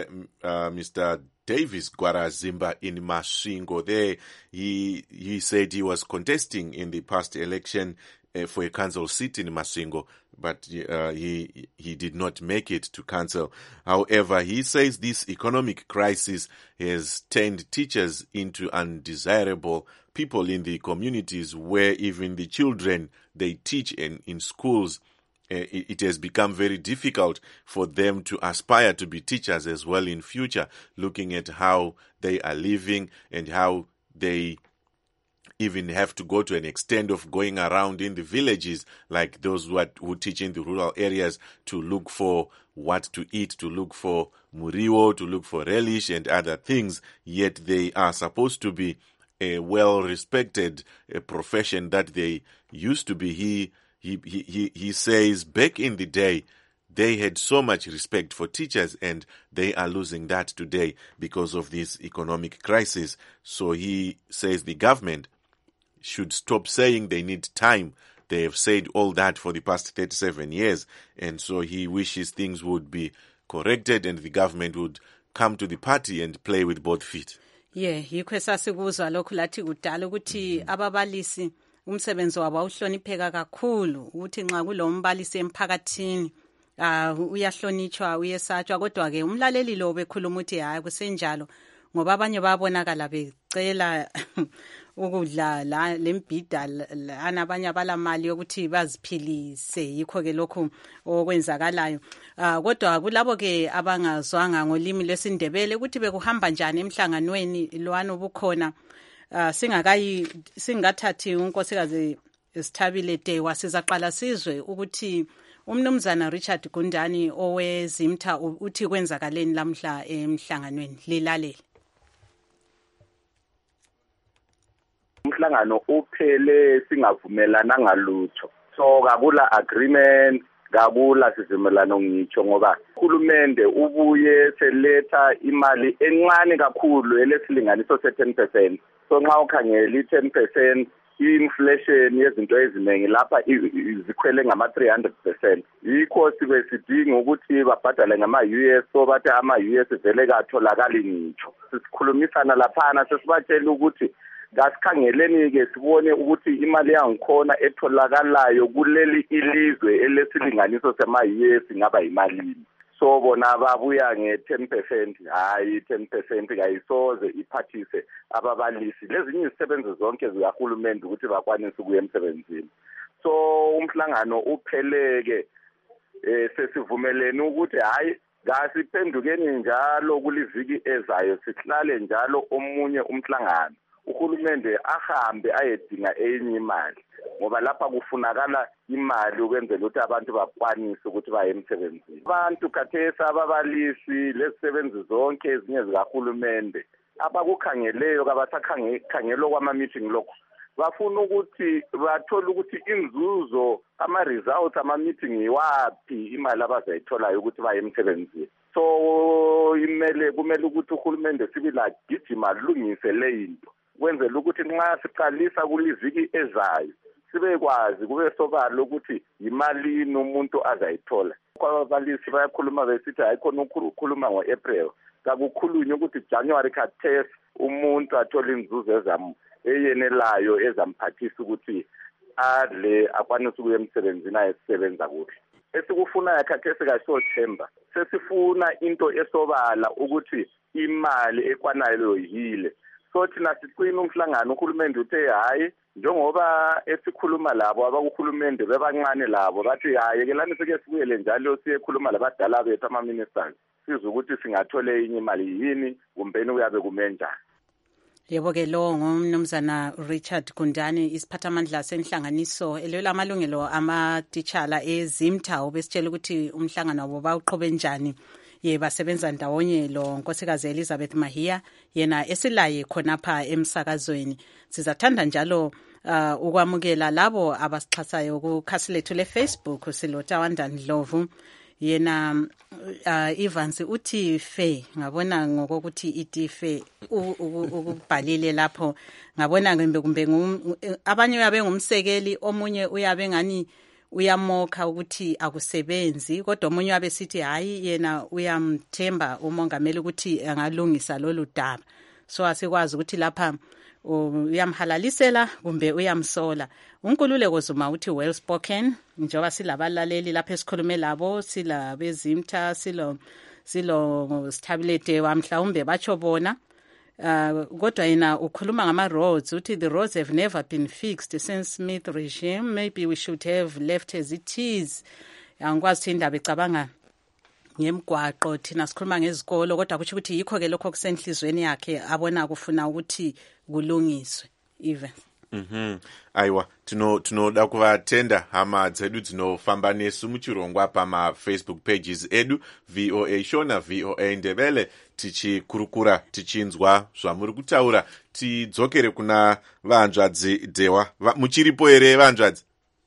Mr. Davis Gwarazimba in Masvingo. There, he said he was contesting in the past election for a council seat in Masvingo, but he did not make it to council. However, he says this economic crisis has turned teachers into undesirable people in the communities where even the children they teach in schools. It has become very difficult for them to aspire to be teachers as well in future, looking at how they are living and how they even have to go to an extent of going around in the villages, like those who teach in the rural areas, to look for what to eat, to look for muriwo, to look for relish and other things, yet they are supposed to be a well-respected profession that they used to be. He says back in the day, they had so much respect for teachers and they are losing that today because of this economic crisis. So he says the government should stop saying they need time. They have said all that for the past 37 years. And so he wishes things would be corrected and the government would come to the party and play with both feet. Yeah, yikho esasikuzwa lokhu lathi kudala ukuthi ababalisi umsebenzi wabo uhlonipheka kakhulu, ukuthi nxa kulombalisi emphakathini uyahlonitshwa uyesatshwa, kodwa ke umlaleli lo bekhuluma ukuthi hayi kusenjalo ngoba abanye babonakala becela ukudla lembhida lana, abanye abalamali yokuthi baziphilise. Yikho ke lokhu okwenzakalayo. Kodwa kulabo ke abangazwanga ngolimi lwesindebele ukuthi bekuhamba njani emhlanganweni lwana obukhona, singathathi unkosikazi Sithabile Dewa, sizaqala sizwe ukuthi umnumzana Richard Gundane owezimtha uthi kwenzakaleni lamhla emhlanganweni. Lilalele. Umhlangano uphele singavumelana ngalutho, so kakula agreement, kakula sivumelano ngitsho, ngoba uhulumende ubuye seletha imali encane kakhulu elesilinganiso se-10%. So nxa ukhangela i-10%, i-inflation yezinto eziningi lapha zikhwele ngama-300%. Yikho sibe sidinga ukuthi babhadale ngama-US, so bathi ama-US vele katholakali ngitsho. Sisikhulumisana laphana sesibatshela ukuthi kasikhangeleni-ke sibone ukuthi imali yangikhona etholakalayo kuleli ilizwe elesilinganiso sema-US ngaba yimalini. So bona babuya nge-10%, hayi 10% kayisoze iphathise ababalisi lezinye izisebenzi zonke zikahulumende ukuthi bakwanise ukuya emsebenzini. So umhlangano upheleke, sesivumelene ukuthi hayi kasiphendukeni njalo kuliviki ezayo, sihlale njalo omunye umhlangano uhulumende ahambe ayedinga enye imali, ngoba lapha kufunakala imali ukwenzela ukuthi abantu bakwanise ukuthi baye emsebenzini. Abantu khathesi ababalisi lezisebenzi zonke ezinye zikahulumende abakukhangeleyo kabasakhangelo kwama-meeting lokho, bafuna ukuthi bathole ukuthi inzuzo ama-results ama-meeting yiwaphi imali abazayitholayo ukuthi baye emsebenzini. So kumele ukuthi uhulumende sibila gijima lungise le into, kwenzela ukuthi nxa siqalisa kuliviki ezayo sibekwazi kube sobala ukuthi yimalini umuntu azayithola. Kwababalisi bayakhuluma besithi hayikhona ukukhuluma ngo-April, kakukhulunywe ukuthi January khathesi umuntu athola inzuzo eyenelayo ezamphathisa ukuthi adle akwanise ukuya emsebenzini ayesebenza kuhle. Esikufunayo khathesi kaSeptember sesifuna into esobala ukuthi imali ekwanayo yile. So thina siqina umhlangano uhulumende uthe hayi njengoba esikhuluma labo abakuhulumende bebancane labo bathi hayi kelani sike sibuyele njalo siyekhuluma labadala bethu ama-ministers sizwe ukuthi singathole enye imali yini kumbeni uyabe kumenjani. Yebo ke lo ngumnumzana Richard Gundane, isiphathamandla senhlanganiso elwela amalungelo amatitshala ezimtha, obesitshela ukuthi umhlangano wabo bawuqhobe njani ye basebenza ndawonye lo nkosikazi Elizabeth Mahia yena esilaye khonapha emsakazweni. Sizathanda njalo ukwamukela labo abasixhasayo kukhasi lethu le-Facebook. Silotawanda Ndlovu yena Evans uthi fe, ngabona ngokuthi ithi fe ukubhalile lapho, ngabona kumbe abanye uyabe ngumsekeli, omunye uyabe ngani uyamokha ukuthi akusebenzi, kodwa omunye uyabe sithi hayi yena uyamthemba umongameli ukuthi angalungisa lolu daba. So asikwazi ukuthi lapha uyamhalalisela kumbe uyamsola. uNkululeko Zuma uthi well spoken, njengoba silabalaleli lapha esikhulume labo, silabezimtha, silo Sithabilete wamhlawumbe batsho bona. Kodwa yena ukhuluma ngama-roads, uthi the roads have never been fixed since Smith regime. Maybe we should have left as it is. Angikwazi ukuthi indaba icabanga ngemgwaqo, thina sikhuluma ngezikolo, kodwa kusho ukuthi yikho-ke lokho kusenhlizweni yakhe abona kufuna ukuthi kulungiswe. Even aiwa tinoda kuvatenda hama dzedu dzinofamba nesu muchirongwa pama-Facebook pages edu, VOA Shona, VOA Ndebele, tichikurukura tichinzwa zvamuri kutaura. Tidzokere kuna vanzvadzi Dewa. Muchiripo here vanzvadzi?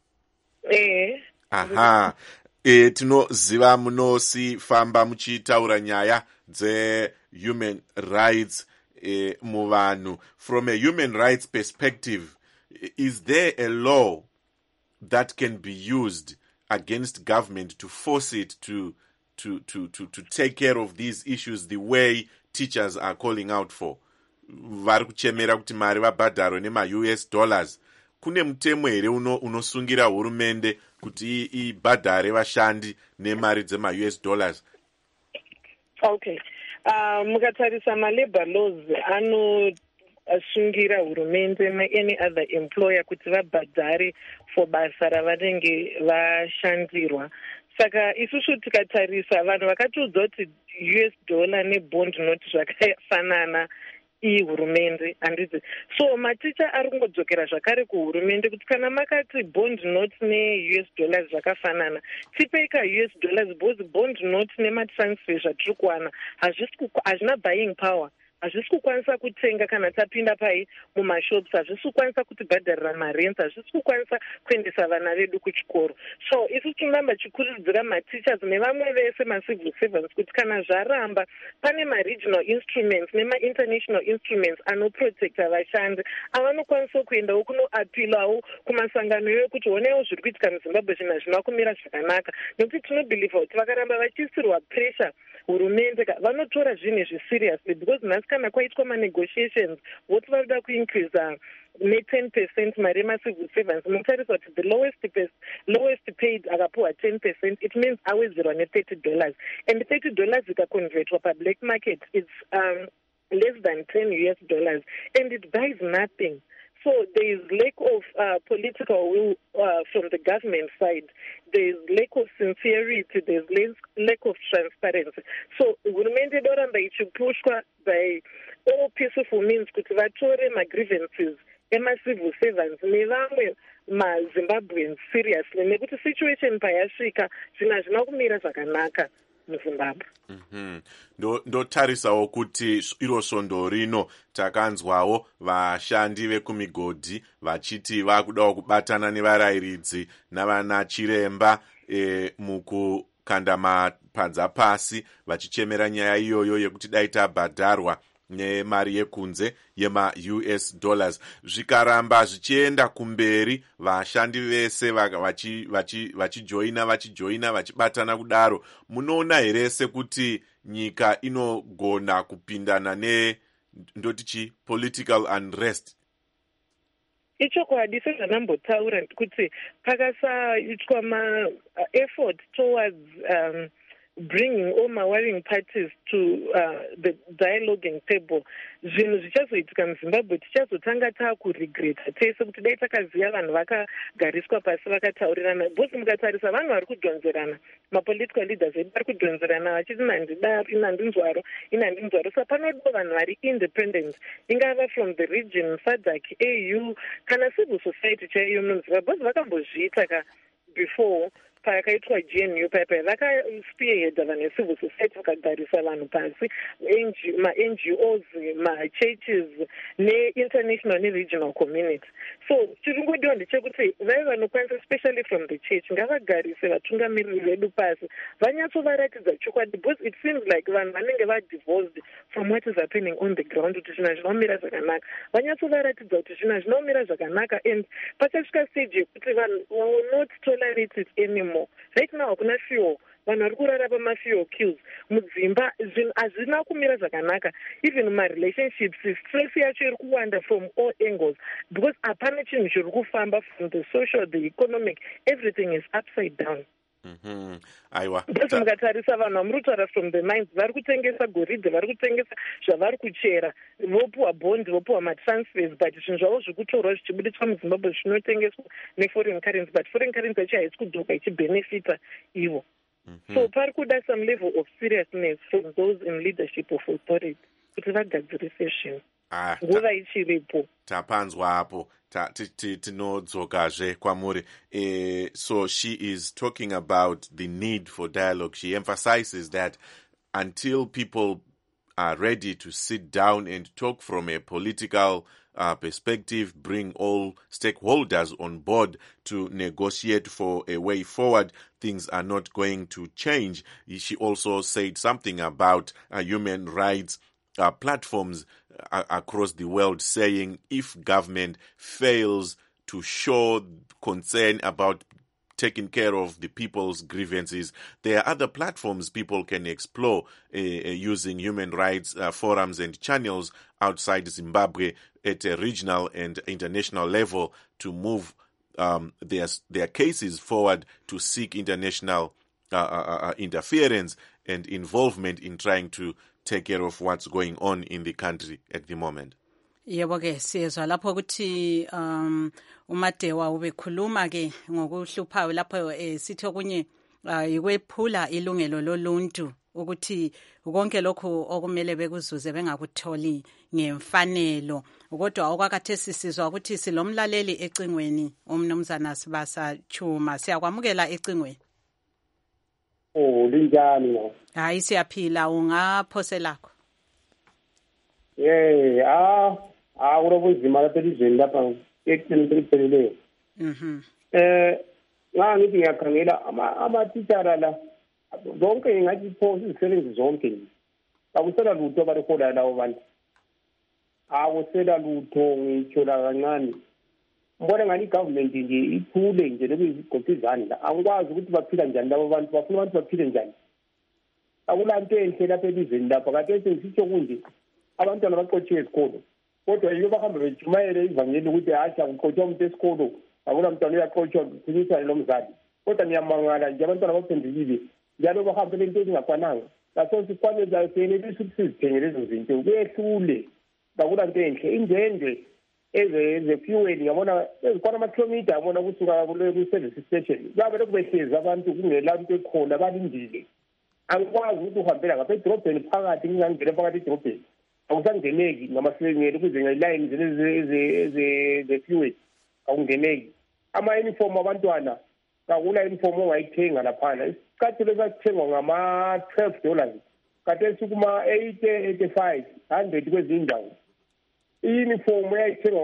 Aha. Tinoziva munosifamba muchitaura nyaya dze-human rights muvanhu. From a human rights perspective, is there a law that can be used against government to force it to take care of these issues the way teachers are calling out for? Vari kuchemera kuti mari vabhadharwe nema-US dollars. Kune mutemo here unosungira hurumende kuti ibhadhare vashandi nemari dzema-US dollars? Okay. Mukatarisa ma-labor laws anosungira hurumende any other employer kuti vabhadhare for basa ravanenge vashandirwa. Saka isusu tikatarisa vanhu vakatiudza kuti US dollar nebond note zvakafanana ihurumende handidzi. So maticha ari kungodzokera zvakare kuhurumende kuti kana makati bond note ne-US dollars zvakafanana, tipei ka-US dollars because bond note nematransfer zvatiri kuwana hazvina buying power. Hazvisi kukwanisa kutenga kana tapinda pai mumashops, hazvisi kukwanisa kuti bhadharira marents, hazvisi kukwanisa kuendesa vana vedu kuchikoro. So isu tinoramba chikurudzira ma-teachers nevamwe vese ma-civil servants kuti kana zvaramba pane ma-regional instruments nema-international instruments anoprotecta vashandi, avanokwanisa kuendawo kunoapilawo kumasangano yokuti onewo zviri kuitika muZimbabwe zvinhu hazvina kumira zvakanaka, nekuti tinobhilivha kuti vakaramba vachiisirwa pressure hurumende vanotora zvinhu izvi seriously, because nhasi kana kwaitwa ma-negotiations voti varuda kuincrease ne-10% mari yema-civil servants, munotarisa kuti the lowest paid akapuwa 10%, it means awedzerwa ne-$30, and $30 ikaconvertwa pa-black market, it's less than $10, and it buys nothing. So there is lack of political will from the government side. There is lack of sincerity. There is lack of transparency. So hurumende doramba ichipushwa by all peaceful means kuti vatore ma-grievances ema-civil servants nevamwe ma-Zimbabweans seriously, nekuti situation payasvika zvinhu hazvina kumira zvakanaka muZimbabwe. Ndotarisawo kuti iro svondo rino takanzwawo vashandi vekumigodhi vachiti vakudawo kubatana nevarayiridzi navana chiremba mukukanda mapadza pasi vachichemera nyaya iyoyo yekuti dai tabhadharwa nemari yekunze yema-US dollars. Zvikaramba zvichienda kumberi, vashandi vese vachijoina vachibatana kudaro, munoona here sekuti nyika inogona kupindana ndotichi political unrest? Ichokwadi sezvanambotaura kuti pakasaitwa ma-effort towards bringing all my warring parties to the dialoguing table, zvinhu zvichazoitika muZimbabwe tichazotanga taakuregreta tese kuti dai takaziva vanhu vakagariswa pasi vakataurirana, bhosi mukatarisa vanhu vari kudhonzerana, mapolitical leaders edu vari kudhonzerana vachiti inandinzwaro. Saka panodo vanhu vari independent, ingava from the region, SADC, AU, kana civil society chaiyo muZimbabwe, bhosi vakambozviita before pakaitwa GNU paipai vakaspearheada vanecivil society vakagarisa vanhu pasi, ma-NGOs, ma-churches ne-international ne-regional community. So chiri ngodiwa ndechekuti vai vanokwanisa especially from the church ngavagarise vatungamiriri vedu pasi vanyatsovaratidza chokwadi, because it seems like vanhu vanenge vadivorced from what is happening on the ground kuti zvinhu zvinomira zvakanaka, vanyatsovaratidza kuti zvinhu zvinomira zvakanaka, and pachasvika stage yekuti vanhu will not tolerate it anymore. Right now hakuna fuel, vanhu vari kurara pamafuel queues mudzimba, zvinhu hazvina kumira zvakanaka. Even marelationships, stress yacho iri kuwanda from all angles, because hapana chinhu chiri kufamba from the social, the economic, everything is upside down. Aiwa. Basi mukatarisa vanhu vamuri kutaura from the mines, vari kutengesa goridhe, vari kutengesa zvavari kuchera, vopuwa bond, vopuwa matransfers, but zvinhu zvavo zviri kutorwa zvichibuditswa muZimbabwe zvinotengeswa neforeign currency, but foreign currency yacho haisi kudzoka ichibenefita ivo. So pari kuda some level of seriousness from those in leadership of authority kuti vagadzirise zvinhu nguva ichiripo. Tapanzwa hapo tinodzokazve kwamuri. So she is talking about the need for dialogue. She emphasizes that until people are ready to sit down and talk from a political perspective, bring all stakeholders on board to negotiate for a way forward, things are not going to change. She also said something about human rights platforms across the world, saying if government fails to show concern about taking care of the people's grievances, there are other platforms people can explore using human rights forums and channels outside Zimbabwe at a regional and international level to move their cases forward, to seek international interference and involvement in trying to take care of what's going on in the country at the moment. Yebo ke siyezwa lapho ukuthi uMadewa ubekhuluma ke ngokuhluphayo lapho sithi okunye ikwephula ilungelo loluntu ukuthi konke lokhu okumele bekuzuze bengakutholi ngemfanelo. Kodwa okwakhathesi sizwa ukuthi silomlaleli ecingweni, umnumzana Sibasa Chuma, siyakwamukela ecingweni. Linjani ngo? Hayi siyaphila, ungaphoselakho. Urobunzima lapha elizweni lapha eceleni. Ngithi ngiyakhangela ama-teacher la zonke ngathi phosi izisebenzi zonke nje. Akusela lutho abarekhoda lawo bantu. Akusela lutho ngitsho la kancane. Mbona ngani government nje iphule nje lokuzigqoqa izandla. Angikwazi ukuthi baphila njani labo bantu, bafuna abantu baphile njani. Akulanto enhle lapha elizweni lapha, kade sisitsho kunje abantwana baqotshiwe esikolo. Kodwa yiyo bahamba bejumayele ivangeli ukuthi hasha kuqotshwa umuntu esikolo, akula mntwana uyaqotshwa kuphikisana nomzali. Kodwa ngiyamangala nje abantwana baphendukile njalo bahamba lento ezingakwananga. Laso sikwanele senelisa ukuthi sizithengele lezo zinto kuyehlule. Akula nto enhle indwendwe eze-fuel ngiyabona ezikwana amakhilomitha yabona kusuka ku-service station babe lokhu behlezi abantu kungela nto ekhona balindile. Angikwazi ukuthi uhambela ngapha edrobheni phakathi, ngingangena phakathi edrobheni akusangeneki ngamasilengeli ukuze ngelayini ze-fuel akungeneki. Ama-uniform abantwana kakula uniform ongayithenga laphana. Isicathulo esasithengwa ngama-$12 khathesi kuma-885 100 kwezinye indawo. I-uniform yayithengwa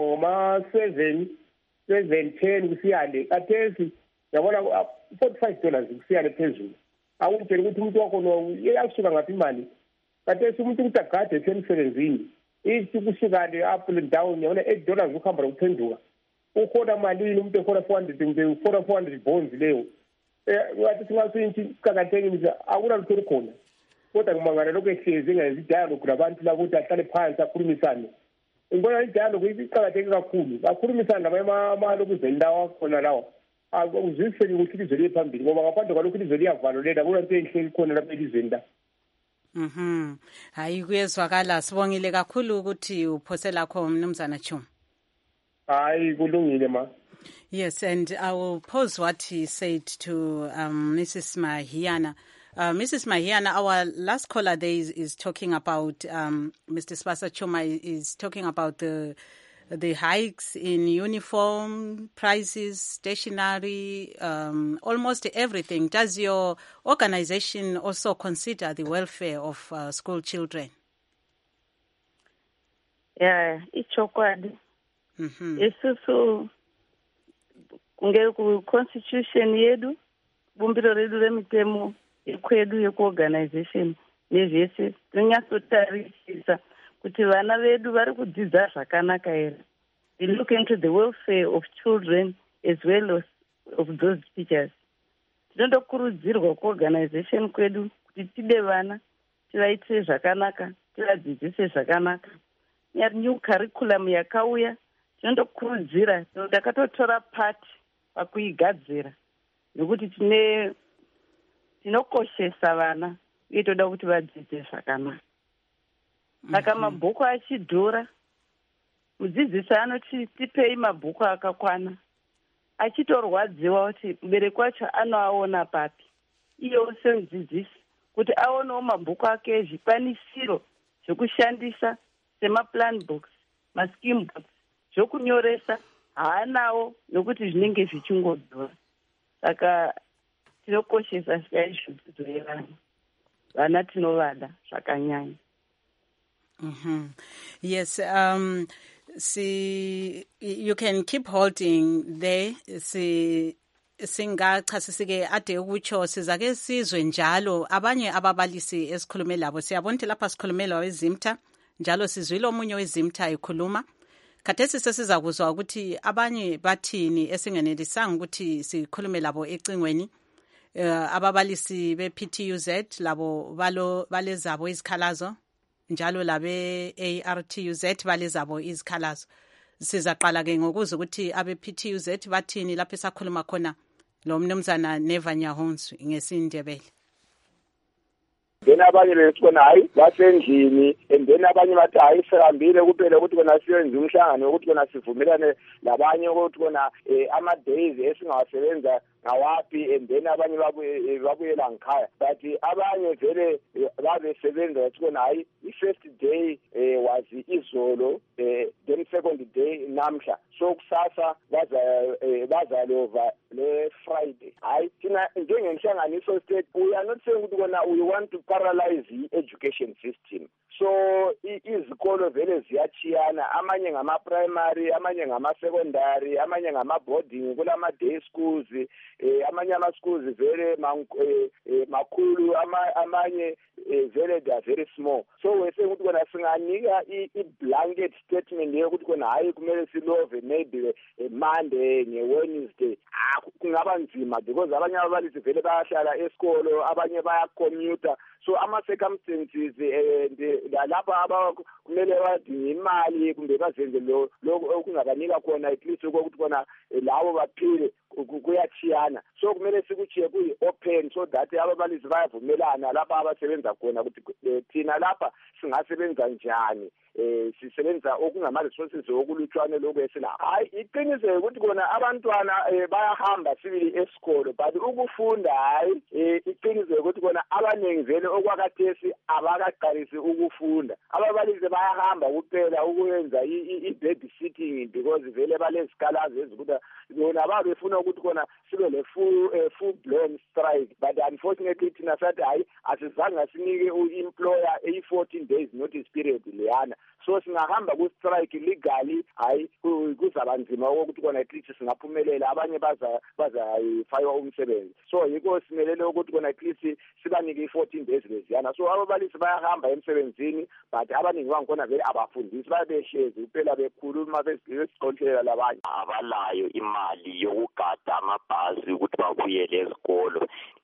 ngama-710 kusiyale, khathesi yabona $45 kusiyale phezulu. Akutshela ukuthi umuntu wakho yasuka ngaphi imali. Khathesi umuntu ukuthi agade esemsebenzini ithi kusikale up and down yabona $8 ukuhamba lokuphenduka. Ukhona malini umuntu ekhona 400 bonds leyo. Ngathi singasuyinthi kuqakathekile akuna lutho lukhona. Kodwa ngimangala lokho ehlezi engenzi dialogue labantu la ukuthi ahlale phansi akhulumisane. Ngibona idialogue iqakatheke kakhulu. Akhulumisane namalokuzeni lawa khona lawa. Akuzwiseni ukuthi ilizwe liye phambili ngoba ngaphandle kwalokho ilizwe liyavalolela akula nto enhle khona lapha elizweni la. Hayi kuyezwakala, sibongile kakhulu ukuthi uphosela kho mnumzana Chuma. Hayi kulungile ma. Yes, and I will pose what he said to Mrs. Mahiana. Mrs. Mahiana, our last caller there is talking about, Mr. Sibasa Chuma is talking about the the hikes in uniform prices, stationery, almost everything. Does your organization also consider the welfare of school children? Yeah, ichokwadi. Isusu kunge ku constitution yedu, bumbiro redu remitemo ekwedu yekuorganization nezvese tinonyatsotarisisa kuti vana vedu vari kudzidza zvakanaka here. We look into the welfare of children as well as of those teachers. Tinondokurudzirwa kuorganization kwedu kuti tide vana tivaitire zvakanaka, tivadzidzise zvakanaka. New curriculum yakauya tinondokurudzira takatotora part pakuigadzira nekuti tinokoshesa vana uye toda kuti vadzidze zvakanaka. Saka mabhuku achidhura, mudzidzisi anoti tipei mabhuku akakwana, achitorwadziwa kuti mubereki wacho anoaona papi. Iyewo semudzidzisi kuti aonewo mabhuku ake ezvikwanisiro zvekushandisa semaplan books, mascheme books, zvokunyoresa haanawo nokuti zvinenge zvichingodhura. Saka tinokoshesa chaizvo dzidzo yevana. Vana tinovada zvakanyanya. Yes, you can keep holding there. Singachasisike ade ukutsho sizake sizwe njalo abanye ababalisi esikhulume labo. Siyabona ukuthi lapha sikhulume lawezimta njalo sizwile omunye wezimta ekhuluma. Khathesi sesizakuzwa ukuthi abanye bathini esingenelisanga ukuthi sikhulume labo ecingweni. Ababalisi be-PTUZ labo balezabo izikhalazo njalo labe ARTUZ balezabo izikhalazo. Sizaqala ke ngokuza ukuthi abe-PTUZ bathini lapho esakhuluma khona lo mnumzana Neva Nyahonsu ngesindebele. Then abanye besibona hayi basendlini, and then abanye bathi hayi sihambile kuphela ukuthi kona siyenze umhlangano ukuthi kona sivumelane labanye ukuthi kona ama days esingawasebenza ngawapi, and then abanye babuyela ngikhaya. But abanye vele babesebenza ukuthi kona hayi i-first day was izolo, then second day namhla, so kusasa bazalova le Friday. Hayi thina njengenhlanganiso state, we are not saying ukuthi kona we want to paralyze the education system. So izikolo vele ziyachiyana, amanye ngama primary, amanye ngama secondary, amanye ngama boarding, kulama day schools, amanye ama schools vele makhulu, amanye vele they are very small. So we say ukuthi kona singanika i-blanket statement yokuthi kona hayi kumele silove maybe Monday nge-Wednesday. Kungaba nzima because abanye ababalisi vele bayahlala esikolo, abanye bayacommute. So ama-circumstances lapha kumele badinge imali kumbe bazenze lo okungabanika khona at least ukuthi kona lawo baphile kuyachiyana. So kumele sikuchiye kuyi-open so that ababalisi bayavumelana lapha abasebenza khona ukuthi thina lapha singasebenza njani. Sisebenza okungama-resources okulutshwane lokhu esila. Hayi iqiniso ukuthi kona abantwana bayahamba sibili esikolo, but ukufunda hayi iqiniso ukuthi kona abaningi vele okwakathesi abakaqalisi ukufunda. Ababalisi bayahamba kuphela ukwenza i-babysitting because vele balezikhalazo ezikuthi bona babefuna ukuthi kona sibe le full blown strike, but unfortunately thina sathi hayi asizange sinike u-employer 14 days notice period leyana. So singahamba ku-strike legally, hayi kuzaba nzima ukuthi kona at least singaphumelela, abanye bazayifaywa umsebenzi. So yiko simelele ukuthi kona at least sibanike i-14 days leziyana. So ababalisi bayahamba emsebenzini, but abaningi bangikhona vele abafundisi babehlezi kuphela bekhuluma besiqonthela labanye abalayo imali yokugada amabhasi ukuthi babuyele ezikolo.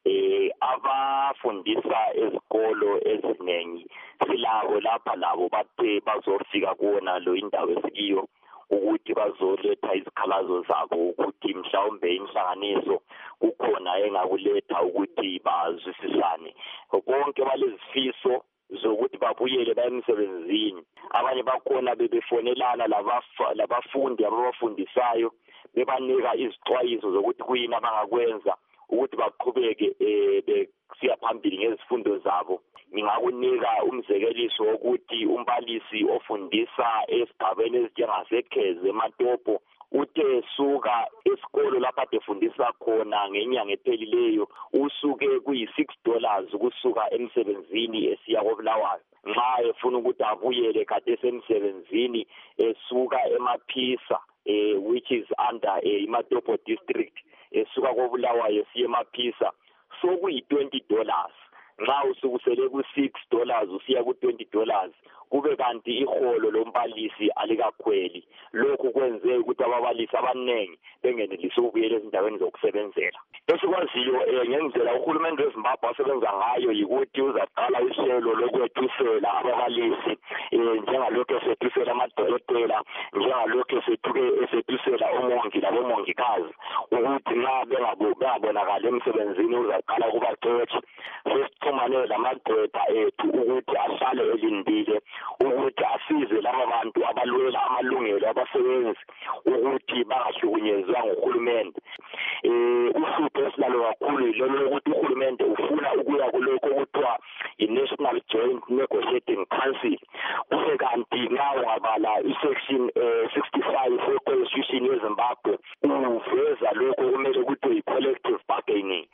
Abafundisa ezikolo eziningi silabo lapha labo bathe bazofika kuona lo indawo esikiyo ukuthi bazoletha izikhalazo zabo ukuthi mhlawumbe inhlanganiso kukhona engakuletha ukuthi bazwisisane. Bonke balezifiso zokuthi babuyele bayemsebenzini. Abanye bakhona bebefonelana labafundi ababafundisayo bebanika izixwayiso zokuthi kuyini abangakwenza ukuthi baqhubeke besiya phambili ngezifundo zabo. Ngingakunika umzekeliso wokuthi umbalisi ofundisa esigabeni esinjengaseKheze eMatopo uthe suka esikolo lapha efundisa khona ngenyanga ephelileyo usuke kuyi$6 ukusuka emsebenzini esiya koBulawayo. Nxa efuna ukuthi abuyele kade esemsebenzini esuka eMaphisa which is under iMatopo district esuka koBulawayo esiya eMaphisa so kuyi$20. Nxa usukusele ku$6 usiya ku$20 kube kanti iholo lombalisi alikakhweli. Lokhu kwenze ukuthi ababalisi abaningi bengenelisi ukubuyela ezindaweni zokusebenzela. Esikwaziyo ngendlela uhulumende weZimbabwe asebenza ngayo yikuthi uzaqala uhlelo lokwethusela ababalisi njengalokho esethusela amadokotela, njengalokho esethusela omongi labomongikazi ukuthi nxa bengabonakala emsebenzini uzaqala ukubaqeqesha. Sesixhumane lamagqwetha ethu ukuthi ahlale elindile ukuthi asize laba bantu abalwela amalungelo abasebenzi ukuthi bangahlukunyezwa nguhulumende. Uhlupho esilalo kakhulu yilolo lokuthi uhulumende ufuna ukuya kulokho okuthiwa i-National Joint Negotiating Council. Kuse kanti nxa ungabala i-section 65 we-Constitution yeZimbabwe uveza lokho kumele kuthiwe i-collective bargaining.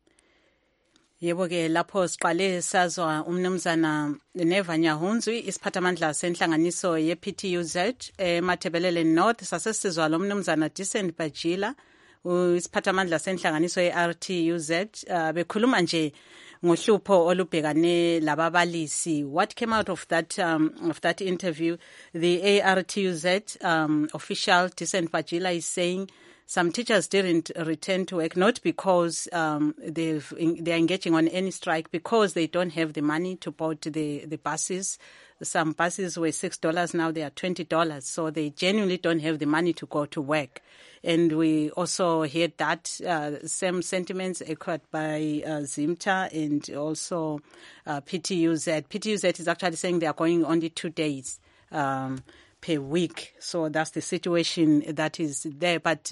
Yebo ke lapho siqale sazwa umnumzana Neva Nyahunzwi isiphathamandla senhlanganiso ye-PTUZ eMathebelele North, sasesizwa lo mnumzana Decent Bajila isiphathamandla senhlanganiso ye-RTUZ bekhuluma nje ngohlupho olubhekane lababalisi. What came out of that interview, the ARTUZ official Decent Bajila is saying some teachers didn't return to work, not because they're engaging on any strike, because they don't have the money to board the buses. Some buses were $6, now they are $20. So they genuinely don't have the money to go to work. And we also heard that same sentiments echoed by ZIMTA and also PTUZ. PTUZ is actually saying they are going only 2 days per week. So that's the situation that is there. But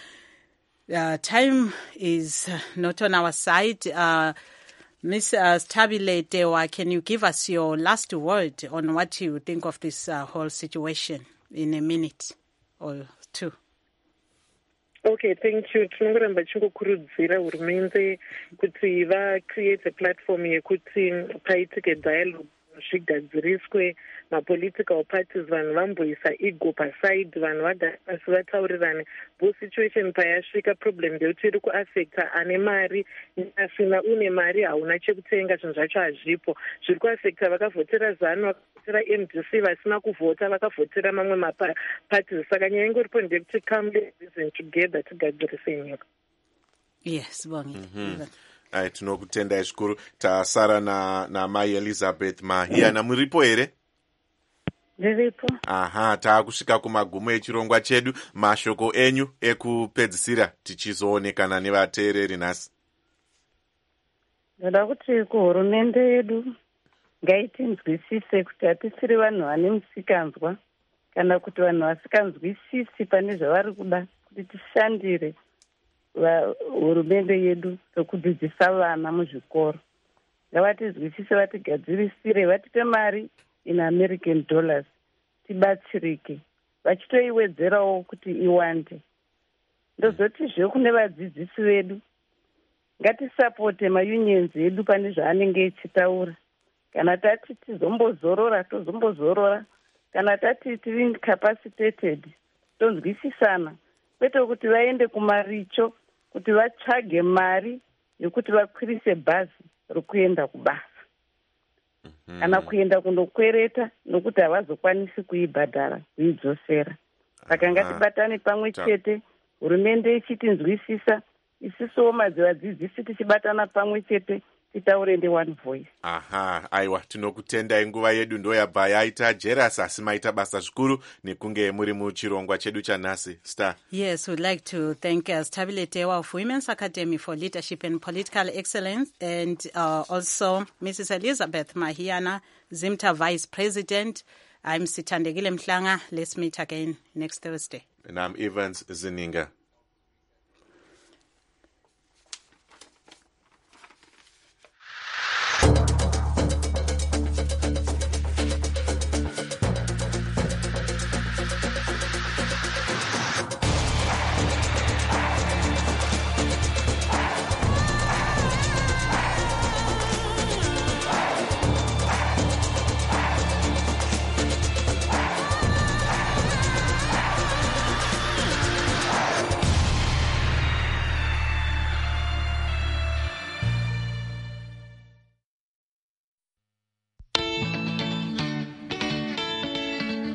time is not on our side. Ms. Stabile Dewa, can you give us your last word on what you think of this whole situation in a minute or two? Okay, thank you. Tinongoramba chingokurudzira hurumende kuti create a platform yekuti paitike dialogue zvigadziriswe mapolitical parties vanhu vamboisa ego paside vanhu vadasi vataurirane bo situation payasvika problem ndeyekuti iri kuaffecta ane mari asina une mari hauna chekutenga zvinhu zvacho hazvipo zviri kuaffecta vakavhotera ZANU vakavhotera MDC vasina kuvhota vakavhotera mamwe maparties saka nyaya ingoripo ndeyekuti come let's reason together tigadzirise nyika. Yes, bonge. Tinokutendai zvikuru. Tasara namai Elizabeth Mahiyana, muripo here? Ndiripo. Aha, taakusvika kumagumo echirongwa chedu. Mashoko enyu ekupedzisira tichizoonekana nevateereri nhasi. Ndoda kuti kuhurumende yedu ngaitinzwisise kuti hatisiri vanhu vane musikanzwa kana kuti vanhu vasikanzwisisi pane zvavari kuda kuti tishandire hurumende yedu sokudzidzisa vana muzvikoro. Ngavatizwisise, vatigadzirisire, vatipe mari in American dollars tibatsirike, vachitoiwedzerawo kuti iwande. Ndozotizve kune vadzidzisi vedu ngatisapote maunions edu pane zvaanenge echitaura. Kana tati tizombozorora tozombozorora, kana tati tiri incapacitated tonzwisisana, kwete kuti vaende kumaricho kuti vatsvage mari yokuti vakwirise bhazi rokuenda kubasa kana kuenda kundokwereta nokuti havazokwanisi kuibhadhara kuidzosera. Saka ngatibatane pamwe chete, hurumende ichitinzwisisa, isisuwo madzivadzidzisi tichibatana pamwe chete titaure one voice. Aha, aiwa, tinokutendai, nguva yedu ndo yabva yaita jeras, asi maita basa zvikuru nekunge muri muchirongwa chedu chanhasi. Star. Yes, we'd like to thank Stabile Dewa of Women's Academy for Leadership and Political Excellence, and also Mrs. Elizabeth Mahiyana, ZIMTA Vice President. I'm Sithandegile Mhlanga. Let's meet again next Thursday. And I'm Evans Zininga.